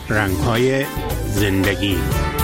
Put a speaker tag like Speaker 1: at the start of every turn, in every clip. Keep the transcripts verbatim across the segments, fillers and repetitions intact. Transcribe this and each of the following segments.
Speaker 1: رنگ‌های زندگی.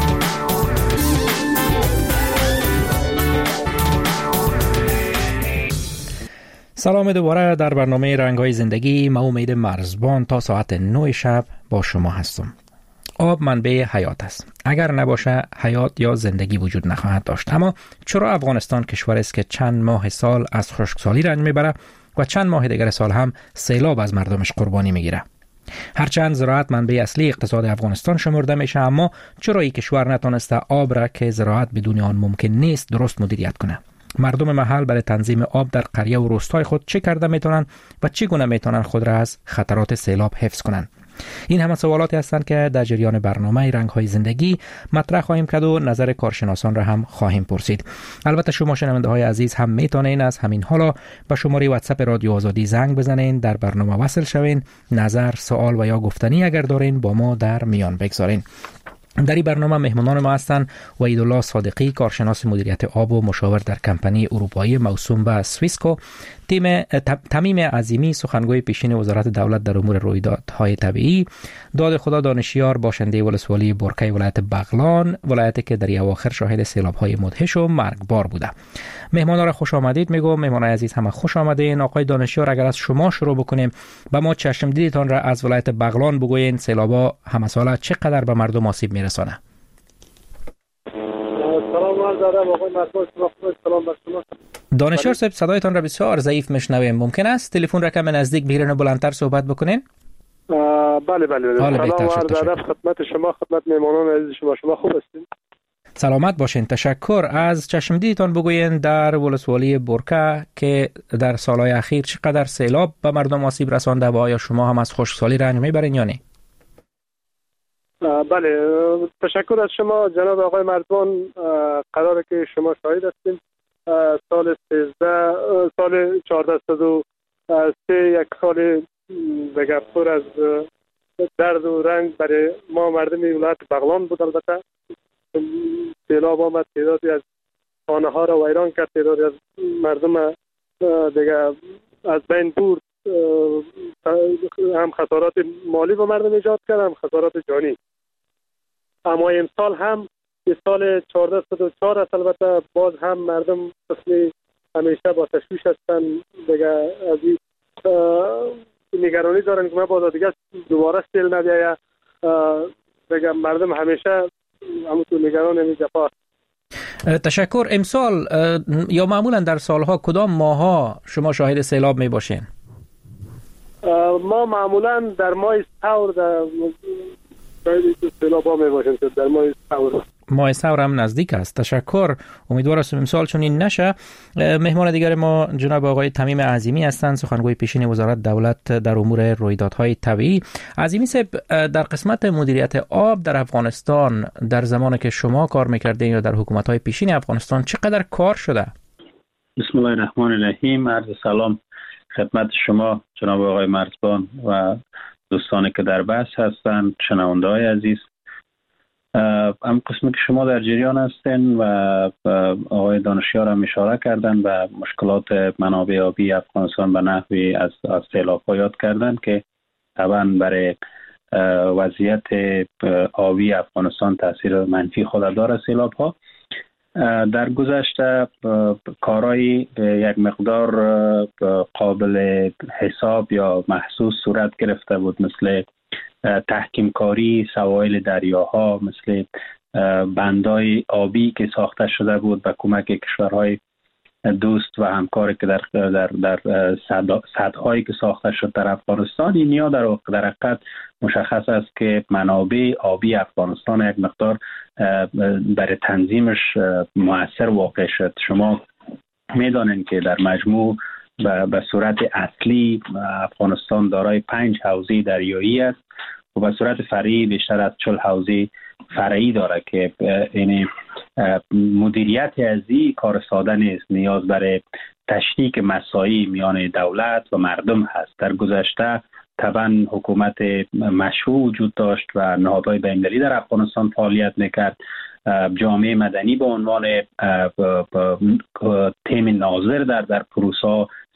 Speaker 2: سلام دوباره در برنامه رنگ‌های زندگی. من امید مرزبان تا ساعت نه شب با شما هستم. آب منبع حیات است. اگر نباشه حیات یا زندگی وجود نخواهد داشت. اما چرا افغانستان کشور است که چند ماه سال از خشکسالی رنج میبره و چند ماه دیگر سال هم سیلاب از مردمش قربانی میگیره؟ هرچند زراعت منبع اصلی اقتصاد افغانستان شمرده میشه، اما چرا این کشور نتونسته آب را که زراعت بدون آن ممکن نیست درست مدیریت کنه؟ مردم محل برای تنظیم آب در قریه و روستای خود چه کرده میتونن و چگونه میتونن خود را از خطرات سیلاب حفظ کنن؟ این همه سوالاتی هستند که در جریان برنامه رنگ‌های زندگی مطرح خواهیم کرد و نظر کارشناسان را هم خواهیم پرسید. البته شما شنونده های عزیز هم میتونین از همین حالا به شماره واتساپ رادیو آزادی زنگ بزنین، در برنامه وصل شوین، نظر، سوال و یا گفتنی اگر دارین با ما در میان بگذارین. در این برنامه مهمانان ما هستند وحیدالله صادقی، کارشناس مدیریت آب و مشاور در کمپانی اروپایی موسوم به سویسکو، تیم تمیم عظیمی، سخنگوی پیشین وزارت دولت در امور رویدادهای طبیعی، داد خدا دانشیار، باشنده ولسوالی برکی ولایت بغلان، ولایتی که در اواخر شاهد سیلاب‌های مدهش و مرگبار بوده. مهمانان را خوش آمدید میگم. مهمانان عزیز همه خوش آمدین. آقای دانشیار، اگر از شما شروع بکنیم، به ما چشم دیدتان را از ولایت بغلان بگوین. سیلاب‌ها همه ساله چقدر به مردم آسیب میرسانه؟
Speaker 3: سلام عرض ادب آقای مرزبان، سلام بر شما.
Speaker 2: دانشیار صاحب، صدایتان را بسیار ضعیف میشنویم. ممکن است تلفن را کم نزدیک بگیرین و بلندتر صحبت بکنین؟
Speaker 3: بله بله بله. سلام عرض ادب خدمت شما، خدمت مهمانان عزیز شما. شما خوب هستین؟
Speaker 2: سلامت باشین. تشکر. از چشم دیدتان بگوین در ولسوالی برکه که در سالهای اخیر چقدر سیلاب به مردم آسیب رسانده و آیا شما هم از خشکسالی رنج میبرین یا نه؟
Speaker 3: بله، تشکر از شما جناب آقای مرزبان. قراره که شما شاهد هستیم سال سیزده سال چهارده و سه یک سال دیگه پر از درد و رنج برای ما مردم ولایت بغلان بود. البته سیلاب آمد، تعدادی از خانه ها را ویران کرد، تعدادی از مردم دیگه از بین برد، هم خسارات مالی به مردم ایجاد کرد، هم خسارات جانی. اما امسال هم که سال چهارده و چهار است، البته باز هم مردم مثل همیشه با تشویش هستن دیگه. از این نگرانی دارن که ما باز دیگه دوباره سیل نبیاید دیگه. مردم همیشه همونطور نگران این جفا.
Speaker 2: تشکر. امسال یا معمولا در سالها کدام ماها شما شاهد سیلاب می باشین؟
Speaker 3: ما معمولا در ماه ثور در سیلاب ها می باشیم. در ماه ثور
Speaker 2: ماه ثور هم نزدیک است. تشکر. امیدوار هستم امسال چون این نشه. مهمان دیگر ما جناب آقای تمیم عظیمی هستند، سخنگوی پیشین وزارت دولت در امور رویدادهای طبیعی. عظیمی صاحب، در قسمت مدیریت آب در افغانستان در زمانی که شما کار میکردین یا در حکومت‌های پیشین افغانستان چقدر کار شده؟
Speaker 4: بسم الله الرحمن الرحیم. عرض سلام خدمت شما جناب آقای مرزبان و دوستانی که در بحث هستند، شنونده‌های عزیز. هم قسمی که شما در جریان هستین و آقای دانشیار هم اشاره کردن و مشکلات منابع آبی افغانستان به نحوی از از سیلاب‌ها یاد کردن که طبعا برای وضعیت آبی افغانستان تاثیر منفی خود داره سیلاب‌ها. در گذشته کارهای یک مقدار قابل حساب یا محسوس صورت گرفته بود، مثل تحکیم کاری سواحل دریاها، مثل بندای آبی که ساخته شده بود به کمک کشورهای دوست و همکاری که در در در سدهایی که ساخته شد در افغانستان. این یا در در حقیقت مشخص است که منابع آبی افغانستان یک مقدار برای تنظیمش مؤثر واقع شد. شما میدانید که در مجموع به صورت اصلی افغانستان دارای پنج حوزه دریایی است و به صورت فرعی بیشتر از چهل حوزه فرعی داره که این مدیریت از این کار ساده نیست، نیاز برای تشریک مساعی میان دولت و مردم هست. در گذشته طبعا حکومت مشروع وجود داشت و نهادهای بین‌المللی در افغانستان فعالیت میکرد. جامعه مدنی به عنوان تیم ناظر در در پروسه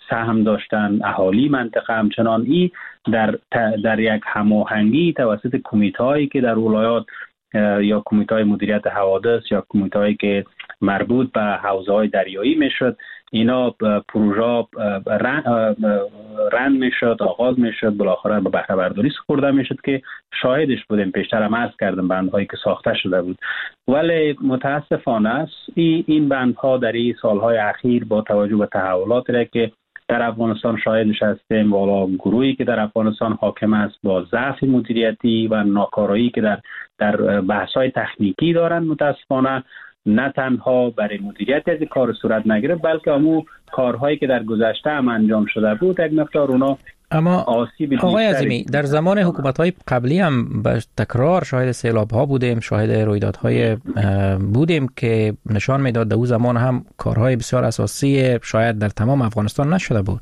Speaker 4: سهم داشتن اهالی منطقه. همچنان این در در یک هماهنگی توسط کمیته‌هایی که در ولایات یا کمیته‌های مدیریت حوادث یا کمیته‌هایی که مربوط به حوزه‌های دریایی میشد، اینا پروژه رند میشد، آغاز میشد، بالاخره به بهره برداری سپرده میشد که شاهدش بودیم. پیشتر هم عرض کردم بندهایی که ساخته شده بود، ولی متاسفانه است این بندها در این سالهای اخیر با توجه به تحولاتی را که در افغانستان شاهدش هستیم، والا گروهی که در افغانستان حاکم است با ضعف مدیریتی و ناکارایی که در در بحث‌های تکنیکی دارن، متاسفانه نه تنها برای مدیریت از کار صورت نگرفت، بلکه همون کارهایی که در گذشته هم انجام شده بود یک مقدار اونا
Speaker 2: اما آقای عظیمی در زمان حکومت‌های قبلی هم به تکرار شاهد سیلاب‌ها بودیم، شاهد رویدادهای بودیم که نشان میداد در اون زمان هم کارهای بسیار اساسی شاید در تمام افغانستان نشده بود.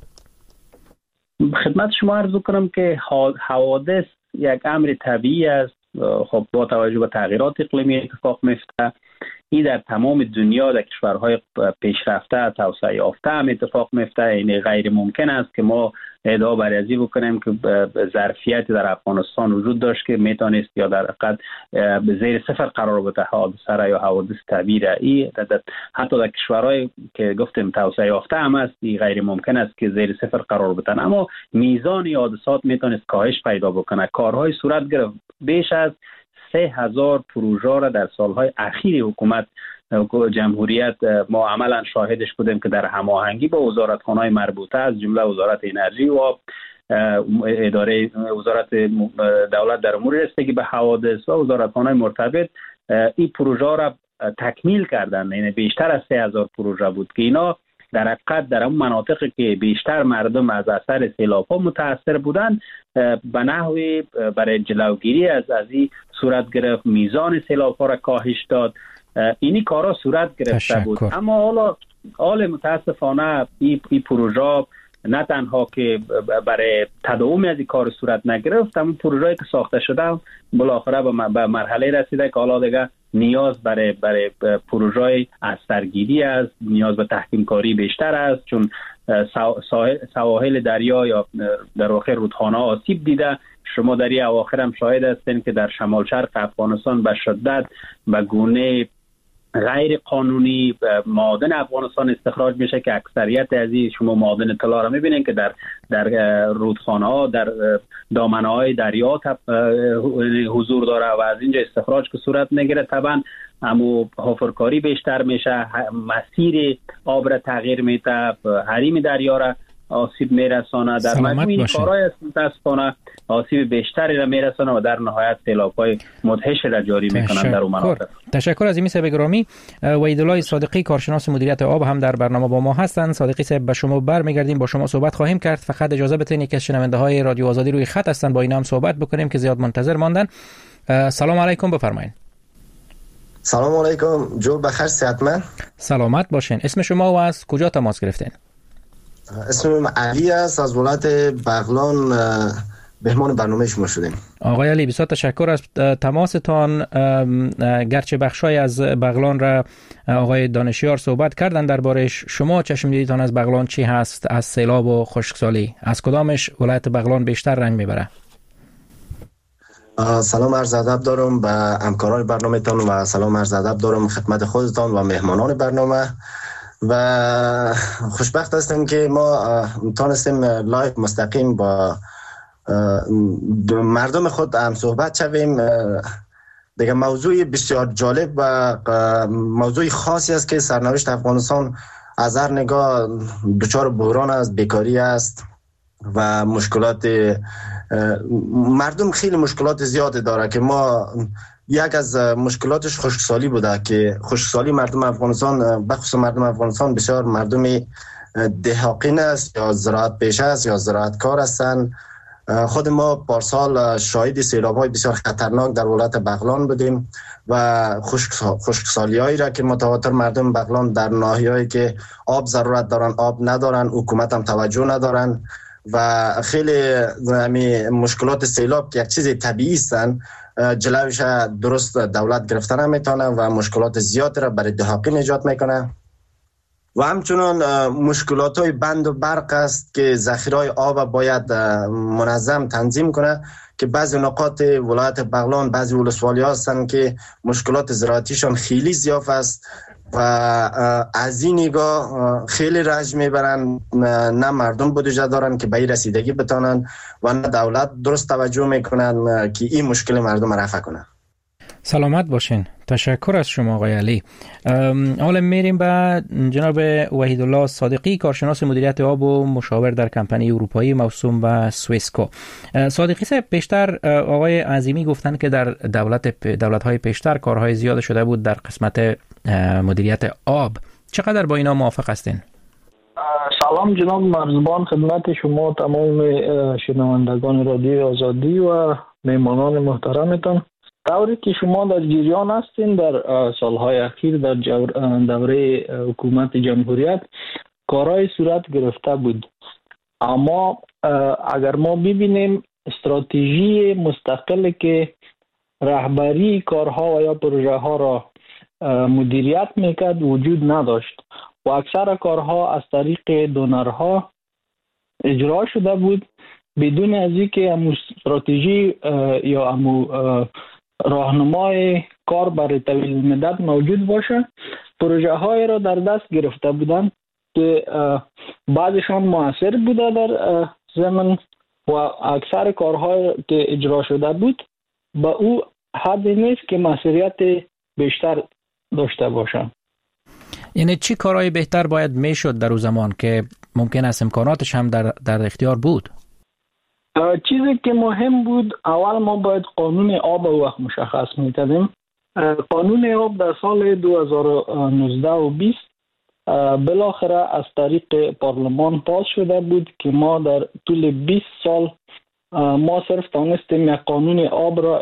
Speaker 4: خدمت شما عرض کنم که حوادث یک امر طبیعی است. خب با توجه به تغییرات اقلیمی اتفاق میفته. این در تمام دنیا در کشورهای پیشرفته توسعه یافته هم اتفاق میفته. این غیر ممکن است که ما ادعا بر ازی بکنیم که ظرفیت در افغانستان وجود داشت که میتونست یا در حقیقت به زیر صفر قرار بده حادثه یا حوادث طبیعی. حتی در کشورهای که گفتیم توسعه یافته هم است این غیر ممکن است که زیر صفر قرار بدن، اما میزان حادثات میتونست کاهش پیدا بکنه. کارهای صورت گرفت. بیش از سه هزار پروژه را در سالهای اخیر حکومت جمهوریت ما عملا شاهدش بودیم که در هماهنگی با وزارتخانه‌های مربوطه از جمله وزارت انرژی و اداره وزارت دولت در امور رسیدگی به حوادث و وزارتخانه‌های مرتبط این پروژه را تکمیل کردن. یعنی بیشتر از سه هزار پروژه بود که اینا در حقیقت در اون مناطقی که بیشتر مردم از اثر سیلاب‌ها متاثر بودند به نحوی برای جلوگیری از از این صورت گرفت، میزان سیلاب‌ها را کاهش داد. اینی کارا صورت گرفته تشکر. بود. اما حالا حال متاسفانه این ای پروژه نه تنها که برای تداوم از این کار صورت نگرفت، اما پروژه‌ای که ساخته شده بالاخره به مرحله رسیده که حالا دیگه نیاز برای برای پروژه اثرگیری است، نیاز به تحکیم کاری بیشتر است، چون سواحل دریا یا در واقع رودخانه آسیب دیده. شما در این اواخر هم شاهد هستین که در شمال شرق افغانستان به شدت به گونه غیر قانونی معادن افغانستان استخراج میشه که اکثریت از این شما معادن طلا را میبینین که در در رودخانه ها در دامنه های دریا حضور داره و از اینجا استخراج که صورت میگیره. طبعا اما حفرکاری بیشتر میشه، مسیر آب را تغییر میده، حریم دریا را آسیب میرسانه. در مجموع این کارهای است متاسفانه آسیب بیشتری را میرسانه و در نهایت سیلاب‌های مدهش را جاری میکنند در اون مناطق.
Speaker 2: تشکر از این صاحب گرامی. وحیدالله صادقی کارشناس مدیریت آب هم در برنامه با ما هستند. صادقی صاحب به شما برمیگردیم، با شما صحبت خواهیم کرد. فقط اجازه بدین که شنونده‌های رادیو آزادی روی خط هستند، با اینا هم صحبت بکنیم که زیاد منتظر ماندن. سلام علیکم، بفرمایید.
Speaker 5: سلام علیکم، جو بخیر، صحتمند؟
Speaker 2: سلامت باشین. اسم شما و از کجا تماس گرفتین؟
Speaker 5: اسمم علی است، از ولایت بغلان مهمان برنامه شما شدیم. آقای
Speaker 2: علی بسیار تشکر از تماستان. گرچه بخشای از بغلان را آقای دانشیار صحبت کردن دربارش، شما چشم دیدتان از بغلان چی هست؟ از سیلاب و خشکسالی از کدامش ولایت بغلان بیشتر رنج میبره؟
Speaker 5: سلام عرض ادب دارم به همکاران برنامه تان و سلام عرض ادب دارم خدمت خودتان و مهمانان برنامه. و خوشبخت هستیم که ما تانستیم لایو مستقیم با مردم خود هم صحبت شویم. دیگه موضوع بسیار جالب و موضوع خاصی است که سرنوشت افغانستان از هر نگاه دچار بحران است، بیکاری است و مشکلات مردم خیلی مشکلات زیاده داره که ما یک از مشکلاتش خشکسالی بوده که خشکسالی مردم افغانستان بخصوص مردم افغانستان بسیار مردم دهاقین است یا زراعت پیشه است یا زراعت کار هستند. خود ما پارسال شاهد سیلاب‌های بسیار خطرناک در ولایت بغلان بودیم و خشکسالی هایی را که متواتر مردم بغلان در ناحیه‌ای که آب ضرورت دارن آب ندارن، حکومت هم توجه ندارن و خیلی مشکلات سیلاب که یک چیز طبیعی هستند جلوش درست دولت گرفتن نمیتونه و مشکلات زیاد را برای دهاقین ایجاد میکنه. و همچنان مشکلات های بند و برق است که ذخیره آب باید منظم تنظیم کنه که بعضی نقاط ولایت بغلان بعضی ولسوالی هستند که مشکلات زراعتیشان خیلی زیاد است و از این نگاه خیلی رنج میبرن، نه مردم بودجه دارن که به این رسیدگی بتانن و نه دولت درست توجه میکنن که این مشکل مردم رفع کنن.
Speaker 2: سلامت باشین. تشکر از شما آقای علی. حالا میریم به جناب وحیدالله صادقی، کارشناس مدیریت آب و مشاور در کمپانی اروپایی موسوم به سویسکو. صادقی صاحب، پیشتر آقای عظیمی گفتن که در دولت دولت‌های پیشتر کارهای زیاد شده بود در قسمت مدیریت آب. چقدر با اینا موافق هستین؟
Speaker 6: سلام جناب مرزبان، خدمت شما تمام شنوندگان رادیو آزادی و مهمانان محترمتان. طوری که شما در جریان هستین، در سالهای اخیر در دوره حکومت جمهوریت کارهای صورت گرفته بود، اما اگر ما ببینیم استراتژی مستقلی که رهبری کارها و یا پروژه ها را مدیریت میکرد وجود نداشت و اکثر کارها از طریق دونرها اجرا شده بود بدون از اینکه امو استراتژی یا امو راهنمای کار برای طویل مدت موجود باشه. پروژه های را در دست گرفته بودند که بعضشان موثر بوده در زمین و اکثر کارهای که اجرا شده بود با او حد نیست که مسئولیت بیشتر داشته باشند.
Speaker 2: یعنی چی کارهای بهتر باید میشد در اون زمان که ممکن است امکاناتش هم در, در اختیار بود؟
Speaker 6: چیزی که مهم بود، اول ما باید قانون آب وقت مشخص می‌کردیم. قانون آب در سال دو هزار و نوزده و بیست بالاخره از طریق پارلمان پاس شده بود که ما در طول بیست سال ما صرف تانستیم یک قانون آب را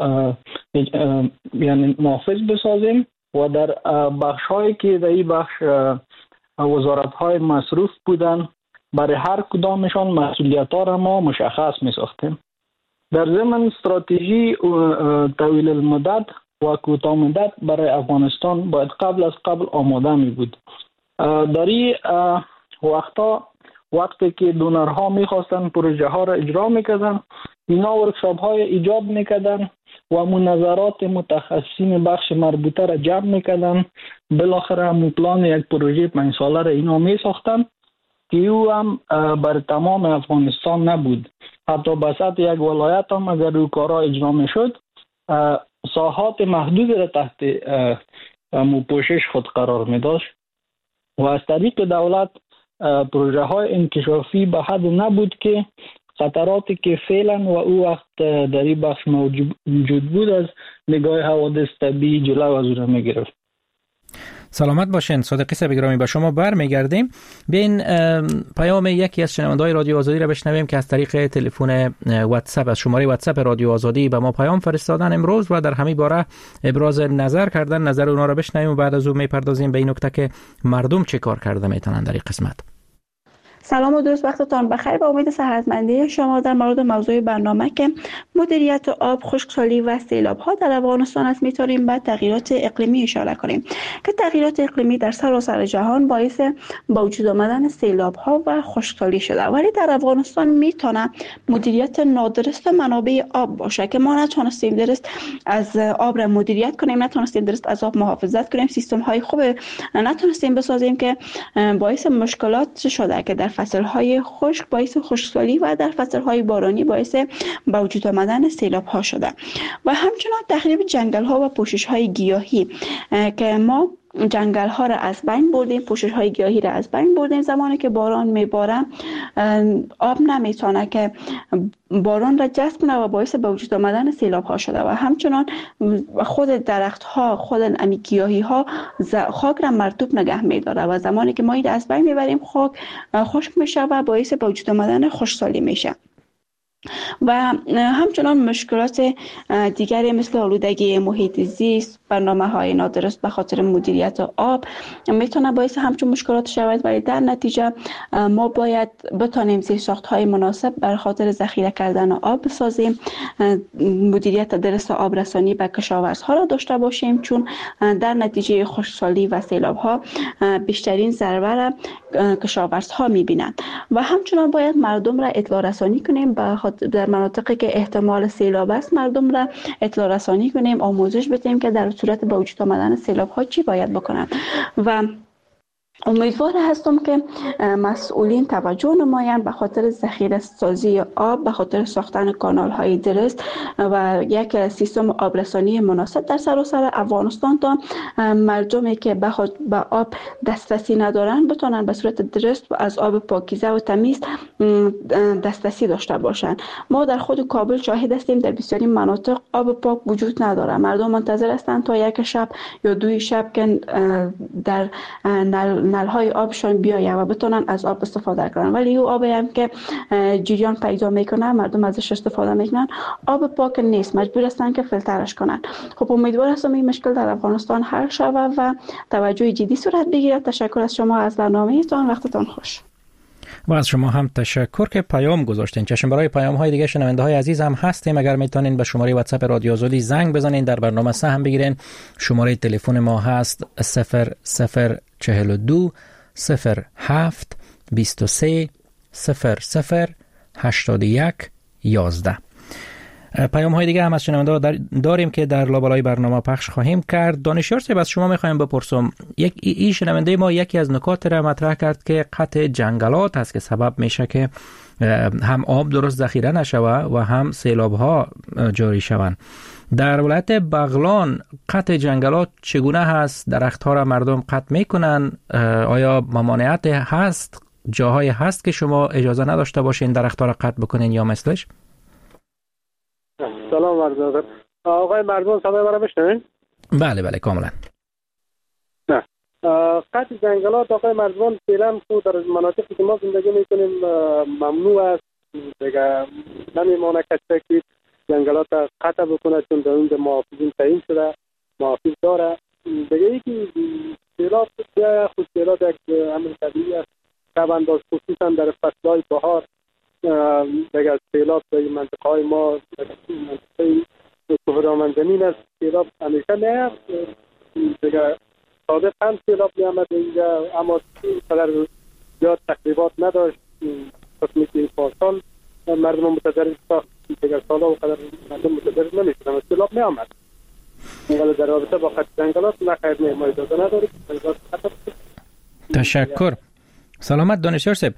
Speaker 6: یعنی نافذ بسازیم و در بخش هایی که در این بخش وزارت های مصروف بودن برای هر کدامشان مسئولیت ها را ما مشخص می ساختیم. در ضمن استراتژی طویل المدت و کوتاه مدت برای افغانستان باید قبل از قبل آماده می بود. در این وقتا وقتی که دونرها می خواستن پروژه ها را اجرا می کردن، اینا ورکشاپ های ایجاد می کردن و مناظرات متخصصین بخش مربوطه را جمع می کردن. بالاخره همون پلان یک پروژه پنج ساله را اینا می ساختن که او هم بر تمام افغانستان نبود. حتی بسط یک ولایت هم اگر او کارها اجرا می شد ساحات محدود را تحت پوشش خود قرار می داشت و از طریق دولت پروژه های انکشافی به حد نبود که خطراتی که فعلا و او وقت در این بخش موجود بود از نگاه حوادث طبیعی جلو از او را می گرفت.
Speaker 2: سلامت باشین. صادقی صاحب گرامی، به شما برمیگردیم. بین پیام یکی از شنونده‌های رادیو آزادی را بشنویم که از طریق تلفن واتساپ از شماره واتساپ رادیو آزادی به ما پیام فرستادن امروز و در همین باره ابراز نظر کردن. نظر اونا را بشنویم و بعد از اون میپردازیم به این نکته که مردم چه کار کرده میتونن در این قسمت.
Speaker 7: سلام و درود وقتتان بخیر. با امید صحتمندی شما در مورد موضوع برنامه که مدیریت آب، خشکسالی و سیلاب ها در افغانستان است میتونیم به تغییرات اقلیمی اشاره کنیم که تغییرات اقلیمی در سراسر جهان باعث با وجود آمدن سیلاب ها و خشکسالی شده، ولی در افغانستان میتونه مدیریت نادرست منابع آب باشه که ما نتونستیم درست از آب را مدیریت کنیم، نتونستیم درست از آب محافظت کنیم، سیستم های خوب نتونستیم بسازیم که باعث مشکلات شده که در فصل‌های خشک باعث خشکسالی و در فصل‌های بارانی باعث با وجود آمدن سیلاب‌ها شده و همچنین تخریب جنگل‌ها و پوشش‌های گیاهی که ما جنگل‌ها را از بین بردیم، پوشش‌های گیاهی را از بین بردیم. زمانی که باران میباره آب نمیتونه که باران را جذب کنه و باعث به وجود آمدن سیلاب‌ها شده و همچنین خود درخت‌ها، خود امی گیاهی‌ها خاک را مرطوب نگه می‌داره و زمانی که ما این از بین میبریم خاک خشک میشه و باعث به وجود آمدن خشکسالی میشه. و همچنان مشکلات دیگری مثل آلودگی محیط زیست، برنامه های نادرست به خاطر مدیریت آب میتونه باعث همچون مشکلات شود، ولی در نتیجه ما باید بتانیم زیرساخت های مناسب بر خاطر ذخیره کردن آب بسازیم، مدیریت درست آب رسانی به کشاورزها را داشته باشیم، چون در نتیجه خشکسالی و سیلاب ها بیشترین ضربه را کشاورزها میبینند. و همچنان باید مردم را اطلاع رسانی کنیم به خاطر در مناطقی که احتمال سیلاب است، مردم را اطلاع رسانی کنیم، آموزش بدیم که در صورت به وجود آمدن سیلاب ها چی باید بکنند. و امیدوار هستم که مسئولین توجه نمایند به خاطر ذخیره سازی آب، به خاطر ساختن کانال های درست و یک سیستم آبرسانی مناسب در سراسر افغانستان تا مردمی که به آب دسترسی ندارند بتونن به صورت درست و از آب پاکیزه و تمیز دسترسی داشته باشند. ما در خود کابل شاهد هستیم در بسیاری مناطق آب پاک وجود نداره. مردم منتظر هستند تا یک شب یا دوی شب که در نل نلهای آبشان بیایه و بتونن از آب استفاده کنن، ولی او آبی هم که جریان پیدا میکنه مردم ازش استفاده میکنن آب پاک نیست، مجبور هستن که فیلترش کنن. خب امیدوار هستم این مشکل در افغانستان حل شود و توجه جدی صورت بگیرد. تشکر از شما از برنامه‌تان، وقتتان خوش.
Speaker 2: و از شما هم تشکر که پیام گذاشتین. چشم برای پیام های دیگه شنونده های عزیز هم هستیم. اگر میتونین به شماره واتساپ رادیو آزادی زنگ بزنین در برنامه سهم بگیرین. شماره تلفن ما هست صفر صفر چهل و دو صفر هفت بیست و سه صفر صفر هشتاد و یک یازده. پیام های دیگه هم از شنونده داریم که در لابلای برنامه پخش خواهیم کرد. دانشیار صاحب از شما میخوایم بپرسم، یک این شنونده ما یکی از نکات را مطرح کرد که قطع جنگلات است که سبب میشه که هم آب درست ذخیره نشوه و هم سیلاب ها جاری شوند. در ولایت بغلان قطع جنگلات چگونه هست؟ درخت ها را مردم قطع میکنن؟ آیا ممانعت هست؟ جاهای هست که شما اجازه نداشته باشین درخت ها را قطع بکنین یا مثلش؟
Speaker 3: سلام عرض ادب. آقای مرزبان صدای مرا میشنوین؟
Speaker 2: بله بله کاملا.
Speaker 3: نه قطع جنگلات آقای مرزبان فعلا خود در مناطقی که ما زندگی میکنیم ممنوع است. دیگه نمیمانه کسی که جنگلات قطع بکنه، چون در اونجا محافظین تعیین شده، محافظ داره. دیگه یکی سیلاب خود سیلاب یک امر طبیعی است. طبعا باز خصوصا در فصلهای بهار دیگه سیلاب در این منطقه های ما منطقه کوهستان زمین است، سیلاب همیشه میاد. دیگه سابق هم سیلاب میامد اینجا، اما قدر زیاد تخریبات نداشت. قسمی که این پارسال مردم متضرر ساخت، دیگه سالا و قدر مردم متضرر نمیشدن، سیلاب میامد. ولی در رابطه با قطع جنگلات نخیر ما اجازه نداریم.
Speaker 2: تشکر. سلامت دانشیار صاحب.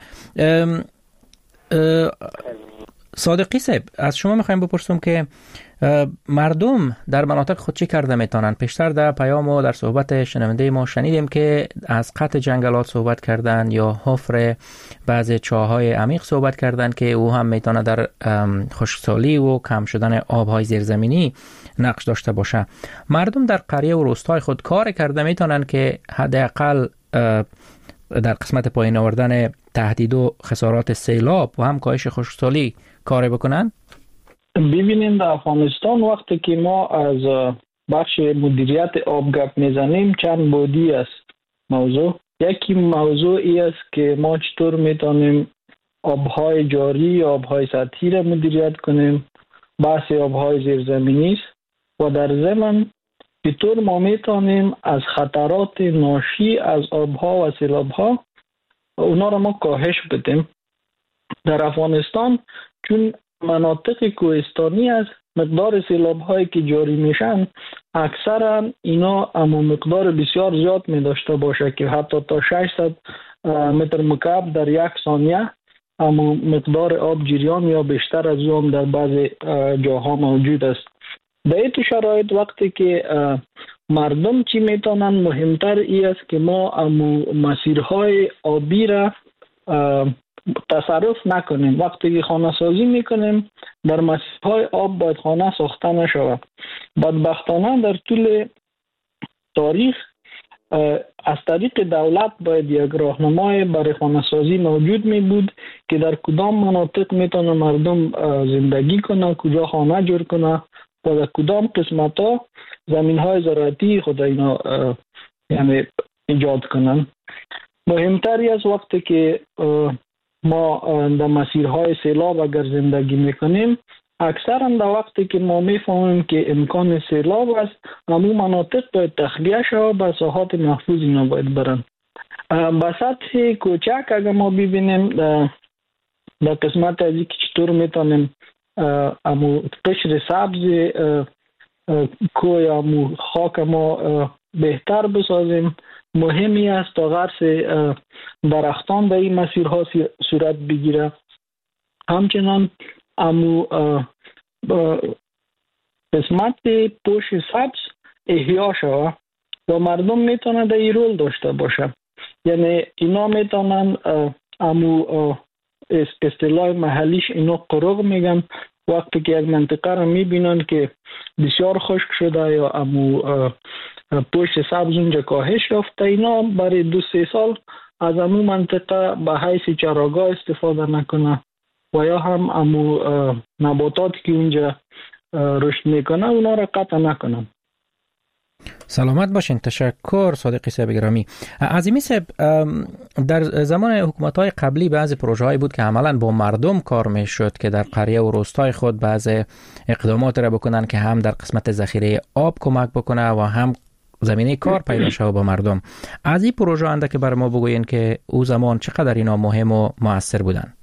Speaker 2: صادقی صاحب از شما میخوایم بپرسم که مردم در مناطق خود چی کرده میتونن؟ پیشتر در پیام و در صحبت شنونده ما شنیدیم که از قطع جنگلات صحبت کردن یا حفر بعض چاهای عمیق صحبت کردن که او هم میتونه در خشکسالی و کم شدن آبهای زیرزمینی نقش داشته باشه. مردم در قریه و روستای خود کار کرده میتونن که حداقل در قسمت پایین آوردن تهدید و خسارات سیلاب و هم کاهش خشکسالی کار بکنن؟
Speaker 6: ببینید در افغانستان وقتی که ما از بخش مدیریت آب گپ میزنیم چند بودی است موضوع. یکی موضوع ای است که ما چطور میتونیم آبهای جاری، آبهای سطحی را مدیریت کنیم. بحث آبهای زیرزمینی است و در ضمن چطور ما میتونیم از خطرات ناشی از آبها و سیلابها اونا را ما کاهش بدیم. در افغانستان چون مناطق کوهستانی است، مقدار سیلاب هایی که جاری میشن اکثرا اینا اما مقدار بسیار زیاد می داشته باشه که حتی تا ششصد متر مکعب در یک ثانیه اما مقدار آب جریان یا بیشتر از اون در بعض جاها موجود است. در این شرایط وقتی که مردم چی میتونن، مهمتر ای است که ما امو مسیرهای آبی را تصرف نکنیم. وقتی که خانه سازی میکنیم در مسیرهای آب باید خانه ساخته نشود. بدبختانه در طول تاریخ از طریق دولت باید یک راهنمای برای خانه سازی موجود می بود که در کدام مناطق میتونه مردم زندگی کنه، کجا خانه جور کنه و در کدام قسمت ها زمین های زراعتی خود اینا یعنی ایجاد کنن. مهمتری از وقتی که ما در مسیرهای سیلاب اگر زندگی میکنیم، اکثرا در وقتی که ما میفهمیم که امکان سیلاب است، همون مناطق باید تخلیه شود، به ساحات محفوظ اینا باید برن. به سطح کوچک اگر ما ببینیم در قسمت از که چطور میتونیم امو قشر سبز کوه یا امو خاک ما بهتر بسازیم، مهمی است تا غرس درختان در این مسیرها صورت بگیره. همچنان امو قسمت پوش سبز احیا شود و مردم میتونن در این رول داشته باشه. یعنی اینا میتونن امو اصطلاح محلیش اینا قروق میگن، وقتی که یک منطقه رو میبینن که بسیار خشک شده یا امو پشت سبز اونجا کاهش یافته، اینا برای دو سه سال از امو منطقه به حیث چراگاه استفاده نکنه و یا هم امو نباتاتی که اونجا رشد میکنه اونا را قطع نکنن.
Speaker 2: سلامت باشین. تشکر صادقی صاحب گرامی. عظیمی صاحب، در زمان حکومت‌های قبلی بعضی پروژه‌هایی بود که عملاً با مردم کار می‌شد که در قریه و روستای خود بعضی اقدامات را بکنن که هم در قسمت ذخیره آب کمک بکنه و هم زمینه کار پیدا شود با مردم. از این پروژه انده که بر ما بگوین که او زمان چقدر اینا مهم و مؤثر بودن؟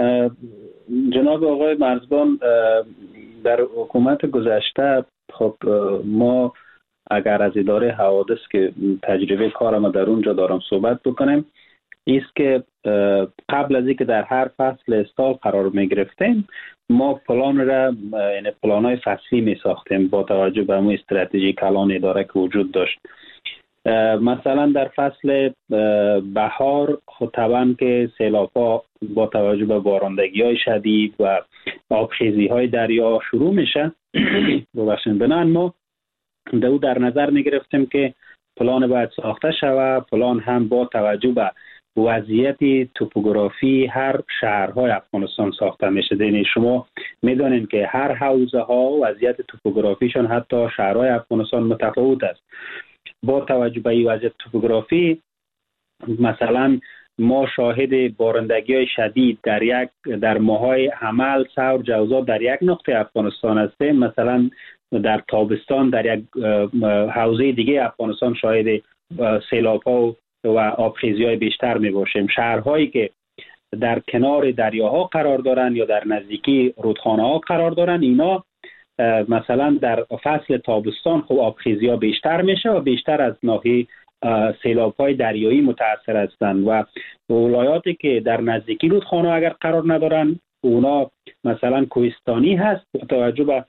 Speaker 4: جناب آقای مرزبان، در حکومت گذشته خب ما اگر از اداره حوادث که تجربه کارم در اونجا دارم صحبت بکنم، ایست که قبل از اینکه در هر فصل سال قرار می گرفتیم، ما پلان را یعنی پلان های فصلی می ساختیم با توجه به اون استراتژی کلان اداره که وجود داشت. مثلا در فصل بهار خود طبعا که سیلاب ها با توجه به بارندگی های شدید و آبخیزی های دریا شروع میشه ببخشید، بنابراین ما دو در نظر می گرفتیم که پلان باید ساخته شود. پلان هم با توجه به وضعیت توپوگرافی هر شهرهای افغانستان ساخته میشه. یعنی شما میدونین که هر حوزه ها وضعیت توپوگرافیشون حتی شهرهای افغانستان متفاوت است. با توجه به این وضعیت توپوگرافی مثلا ما شاهد بارندگی های شدید در یک در ماهای حمل، ثور، جوزا در یک نقطه افغانستان هستیم. مثلا در تابستان در یک حوزه دیگه افغانستان شاهد سیلاب ها و آبخیزی های بیشتر می باشیم. شهرهایی که در کنار دریاها قرار دارن یا در نزدیکی رودخانه ها قرار دارن، اینا مثلا در فصل تابستان خب آبخیزی ها بیشتر میشه و بیشتر از ناحیه سیلاب های دریایی متاثر هستند. و ولایاتی که در نزدیکی رودخانه اگر قرار ندارن، اونا مثلا کوهستانی هست، با توجه به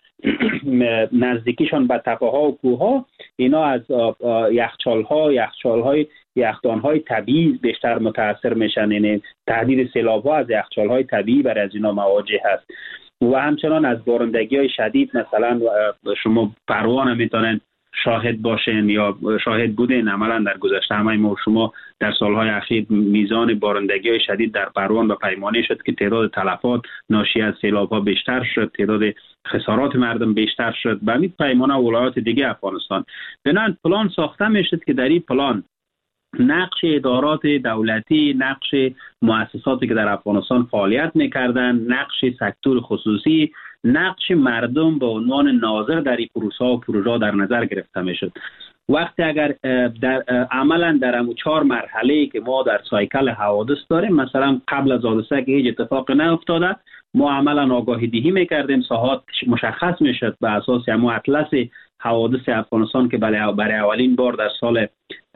Speaker 4: نزدیکیشان به تپه ها و کوه ها، اینا از یخچال ها یخچال های یخدان های طبیعی بیشتر متاثر میشن. یعنی تهدید سیلاب ها از یخچال های طبیعی برای از اینا مواجه هست. و همچنان از بارندگی های شدید، مثلا شما پروان میتونن شاهد باشین یا شاهد بودین. عملا در گذشته همه ما شما در سالهای اخیر میزان بارندگی های شدید در پروان و پیمانه شد که تعداد تلفات ناشی از سیلاب ها بیشتر شد، تعداد خسارات مردم بیشتر شد. به همین پیمانه ولایات دیگه افغانستان بنان پلان ساخته میشد که در این پلان نقش ادارات دولتی، نقش مؤسساتی که در افغانستان فعالیت میکردن، نقش سکتور خصوصی، نقش مردم به عنوان ناظر در این پروسه و پروژه در نظر گرفته میشد. وقتی اگر در عملا در همون چهار مرحله که ما در سایکل حوادث داریم، مثلا قبل از حادثه که هیچ اتفاق نیفتاده، ما عملا آگاهی دهی میکردیم، ساحات مشخص میشد به اساس همون اطلس حوادث افغانستان که برای اولین بار در سال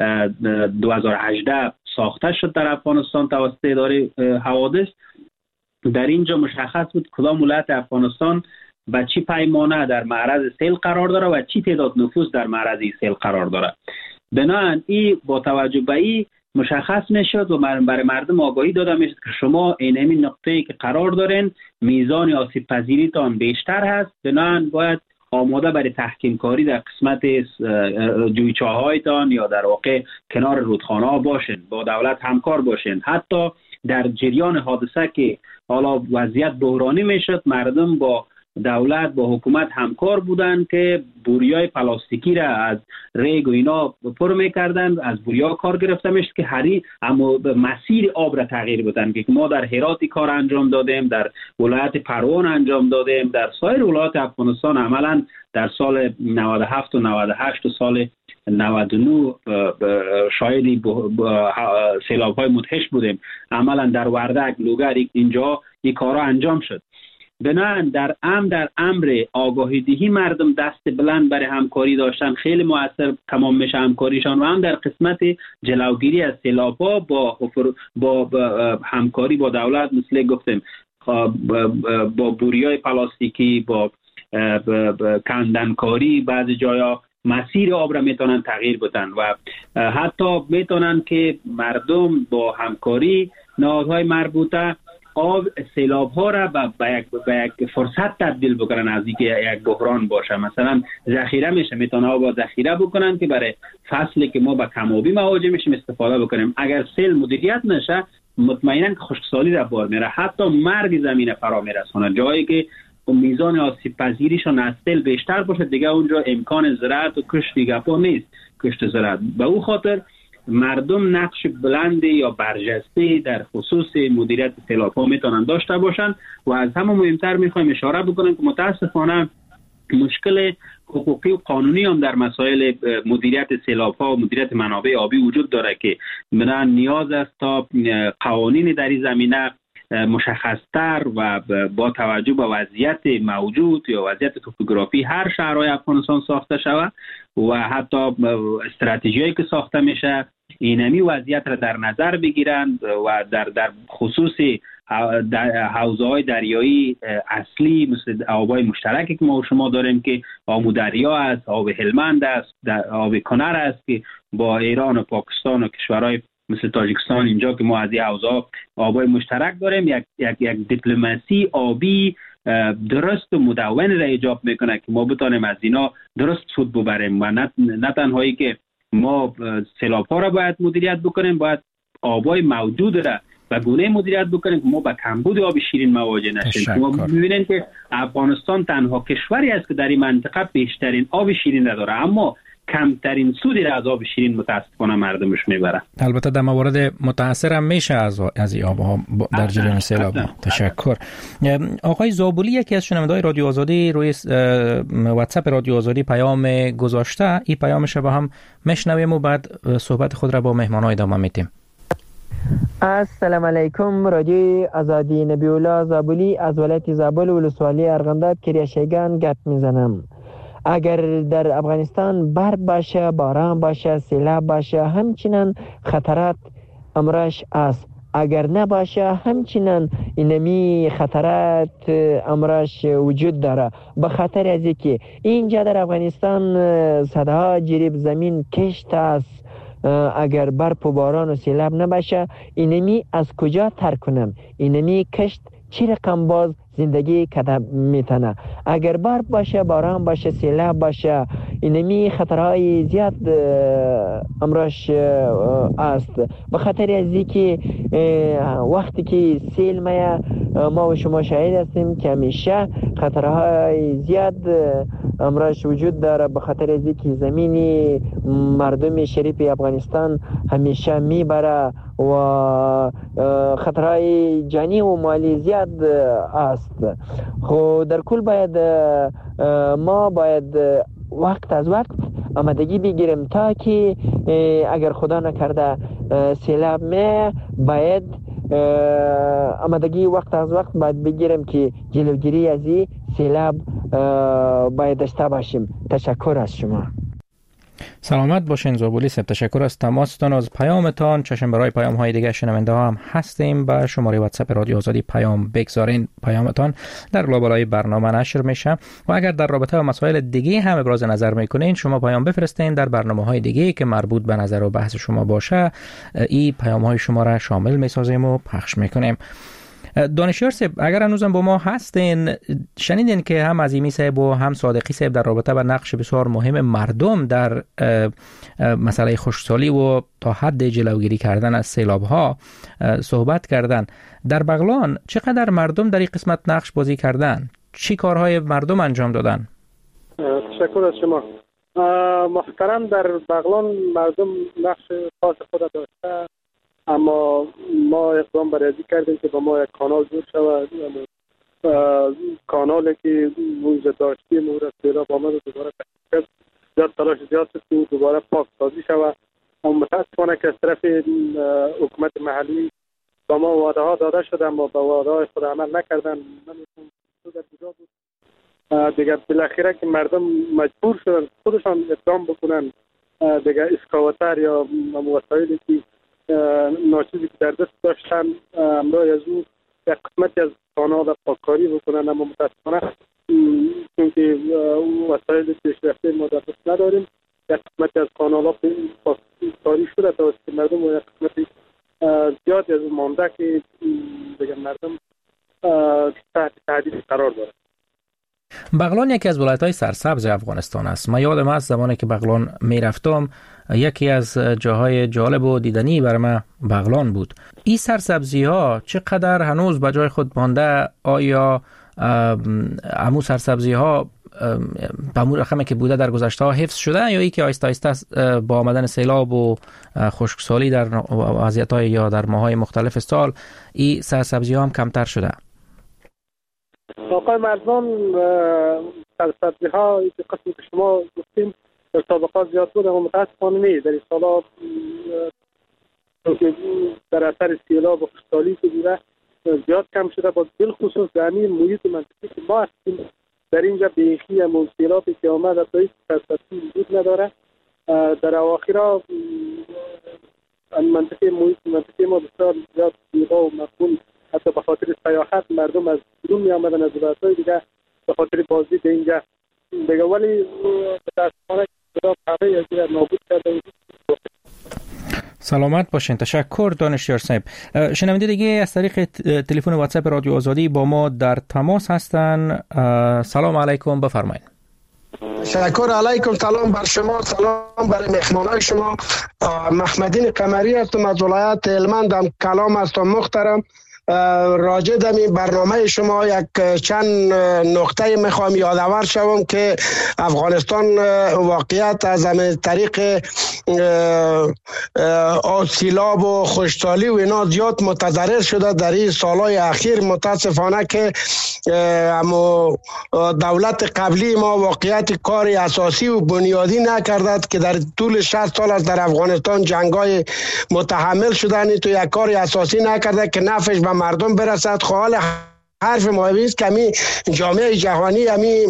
Speaker 4: دو هزار و هجده ساخته شد در افغانستان توسط اداره حوادث. در اینجا مشخص بود کدام ولایت افغانستان با چی پیمانه در معرض سیل قرار داره و چی تعداد نفوس در معرض سیل قرار داره. بنابراین این با توجه به این مشخص میشد و برای مردم آگاهی داده میشد که شما این همین نقطه‌ای که قرار دارین میزان آسیب پذیریتان بیشتر هست، بنابراین باید آماده برای تحکیم کاری در قسمت جویچه‌هایتان یا در واقع کنار رودخانه ها باشین، با دولت همکار باشین. حتی در جریان حادثه که حالا وضعیت بحرانی میشد، مردم با دولت با حکومت همکار بودن که بوریای پلاستیکی را از ریگ و اینا پر میکردن، از بوریا کار گرفته میشد که هری اما مسیر آب را تغییر بدن که ما در هرات کار انجام دادیم، در ولایت پروان انجام دادیم، در سایر ولایات افغانستان عملا در سال نود و هفت و نود و هشت و سال نود و نه شاید سیلاب های مدهش بودیم. عملا در وردک، لوگر اینجا این کارا انجام شد. بنابراین در ام در امر آگاهی دهی مردم دست بلند برای همکاری داشتن خیلی مؤثر تمام میشه همکاریشان، و هم در قسمت جلوگیری از سیلاب‌ها با, با, با همکاری با دولت مثل گفتیم با بوریای پلاستیکی، با کندنکاری، بعضی جایا مسیر آب را میتونن تغییر بدن و حتی میتونن که مردم با همکاری نهادهای مربوطه آب سیلاب ها را به یک به یک فرصت تبدیل بکنن، از اینکه یک بحران باشه. مثلا ذخیره میشه، میتونه آب ذخیره بکنن که برای فصلی که ما به کم‌آبی مواجه میشیم استفاده بکنیم. اگر سیل مدیریت نشه مطمئنا خشکسالی را بار میره، حتی مرگ زمین فرا میرسونه. جایی که میزان آسیب پذیریشون از سیل بیشتر باشه دیگه اونجا امکان زراعت و کشت گپا نیست، کشت زراعت. به او خاطر مردم نقش بلندی یا برجسته در خصوص مدیریت سیلاب‌ها میتونن داشته باشن و از همه مهمتر میخوایم اشاره بکنیم که متاسفانه مشکل حقوقی و قانونی هم در مسائل مدیریت سیلاب‌ها و مدیریت منابع آبی وجود داره که من نیاز است تا قوانین در این زمینه مشخصتر و با توجه به وضعیت موجود یا وضعیت توپوگرافی هر شهرهای افغانستان ساخته شود و حتی استراتژیایی که ساخته میشه اینمی وضعیت را در نظر بگیرند و در در خصوص حوزه‌های دریایی اصلی مثل آب‌های مشترکی که ما و شما داریم که آمو دریا است، آب هلمند است، آب کنر است که با ایران و پاکستان و کشورهای مثل تاجیکستان اینجا که ما از این حوزه آبای مشترک داریم، یک یک یک دیپلماسی آبی درست و مدون را ایجاب میکنه که ما بتانیم از اینا درست سود ببریم و نه نه تنهایی که ما سیلاب‌ها را باید مدیریت بکنیم، باید آبای موجود را و گونه مدیریت بکنیم که ما با کمبود آب شیرین مواجه نشیم. ما می‌بینیم که افغانستان تنها کشوری است که در این منطقه بیشترین آب شیرین را داره، اما کمترین سودی را از آب شیرین متاسفانه مردمش میبره.
Speaker 2: البته در موارد متاثر هم میشه از از این آبها در جریان سیلاب. تشکر. آقای زابولی یکی از شنونده‌های رادیو آزادی روی واتساپ رادیو آزادی پیام گذاشته، این پیامش رو با هم میشنویم و بعد صحبت خود را با مهمان‌ها ادامه میدیم.
Speaker 8: السلام علیکم. رادیو آزادی، نبی الله زابولی از ولایت زابل ولسوالی ارغنداب کریاشیگان گپ میزنم. اگر در افغانستان برف باشه، باران باشه، سیلاب باشه، همچنان خطرات امرش است. اگر نباشه همچنان اینمی خطرات امرش وجود داره، به خاطر از اینکه اینجا در افغانستان صدها جریب زمین کشت است. اگر برف و باران و سیلاب نباشه اینمی از کجا ترک کنم؟ اینمی کشت چی رقم باز زندگی کده میتونه؟ اگر برف باشه، باران باشه، سیلاب باشه، اینمی خطرهای زیاد امرش است. به خاطر از اینکه وقتی که سیل میه ما و شما شاهد هستیم که همیشه خطرهای زیاد امرش وجود داره، به خاطر از اینکه زمینی مردم شریف افغانستان همیشه میبره و خطرهای جانی و مالی زیاد است. خب در کل باید ما باید وقت از وقت آمادگی بگیریم تا که اگر خدا نکرده سیلاب می باید آمادگی وقت از وقت باید بگیریم که جلوگیری از این سیلاب باید داشته باشیم. تشکر از شما.
Speaker 2: سلامت باشین زابولی صاحب، تشکر از تماستان، از پیامتان. چشم برای پیام های دیگه شنونده ها هم هستیم. با شماره واتساپ رادیو آزادی پیام بگذارین، پیامتان در لابلای برنامه نشر میشه و اگر در رابطه با مسائل دیگه هم ابراز نظر میکنین شما پیام بفرستین در برنامه های دیگه که مربوط به نظر و بحث شما باشه، این پیام های شما را شامل میسازیم و پخش میکنیم. دانشیار صاحب اگر هنوزم با ما هستین، شنیدین که هم عظیمی صاحب و هم صادقی صاحب در رابطه با نقش بسیار مهم مردم در مسئله خشکسالی و تا حد جلوگیری کردن از سیلاب ها صحبت کردن. در بغلان چقدر مردم در این قسمت نقش بازی کردن؟ چی کارهای مردم انجام دادن؟
Speaker 3: تشکر از شما محترم. در بغلان مردم نقش خاص خود داشته، اما ما اقدام برای کردیم که با ما یک کانال جور شود. کانالی که موزه داشتیم او را سیلاب آمد و دوباره تکمیل کرد. زیاد تلاش زیاد شد که دوباره پاک سازی شود. اما متاسفانه که از طرف حکومت محلی با ما وعده ها داده شده اما با وعده های خود عمل نکردن. نمیتون در کجا بود دیگه بالاخره که مردم مجبور شدن خودشان اقدام بکنن دیگه اسکاواتر یا وسایلی که ناچیزی که در دست داشتن امروز از اون یک قسمتی از کانال پاککاری بکنن، اما متاسفانه چونکه وسایل پیشرفته ما در دست نداریم یک قسمتی از کانال ها پاککاری شده توسط مردم و یک قسمتی زیادی از اون مانده که دیگه مردم تحت تهدید قرار داره.
Speaker 2: بغلان یکی از ولایت‌های سرسبز افغانستان است. من یادم است زمانی که بغلان میرفتم یکی از جاهای جالب و دیدنی برای من بغلان بود. این سرسبزی ها چقدر هنوز به جای خود مانده؟ آیا امو سرسبزی ها به امو رقمی که بوده در گذشته ها حفظ شده یا ای که آیسته آیسته با آمدن سیلاب و خشکسالی در وضعیت‌های یا در ماهای مختلف سال این سرسبزی ها هم کمتر شده؟
Speaker 3: آقای مرزبان، سرسبزی ها که قسمی که شما گفتیم در سابقات زیاد بود اما متاسفانه نیست. در این سالا در اثر سیلاب و خشکسالی که بوده زیاد کم شده، با بالخصوص در همین محیط منطقی که ما هستیم در اینجا بیخی همون سیلابی که آمد تا هیچ سرسبزی وجود نداره. در اواخر منطقه محیط منطقه ما بسیار زیاد زیبا و مقبول، حتی به خاطر سیاحت مردم از بیرون می آمدن از ولایت‌های دیگه به خاطر بازدید اینجا دیگه، ولی متاسفانه سیلاب همه از این نابود کرده.
Speaker 2: سلامت باشین. تشکر دانشیار صاحب. شنونده دیگه از طریق تلفن واتساپ رادیو آزادی با ما در تماس هستن. سلام علیکم، بفرمایید.
Speaker 9: تشکر علیکم. سلام بر شما، سلام بر مهمانای شما. محمدین قمری هستم از ولایت هلمند. کلام هستم محترم. راجع در این برنامه شما یک چند نقطه میخوام یادآور شوم که افغانستان واقعیت از همه طریق سیلاب و خشکسالی و اینا زیاد متضرر شده در این سالهای اخیر. متاسفانه که اما دولت قبلی ما واقعیت کار اساسی و بنیادی نکردد که در طول شصت سال از در افغانستان جنگای متحمل شدن تو یک کار اساسی نکرده که نفعش به مردم برسد. خال حرف مهمی است که همی جامعه جهانی، همی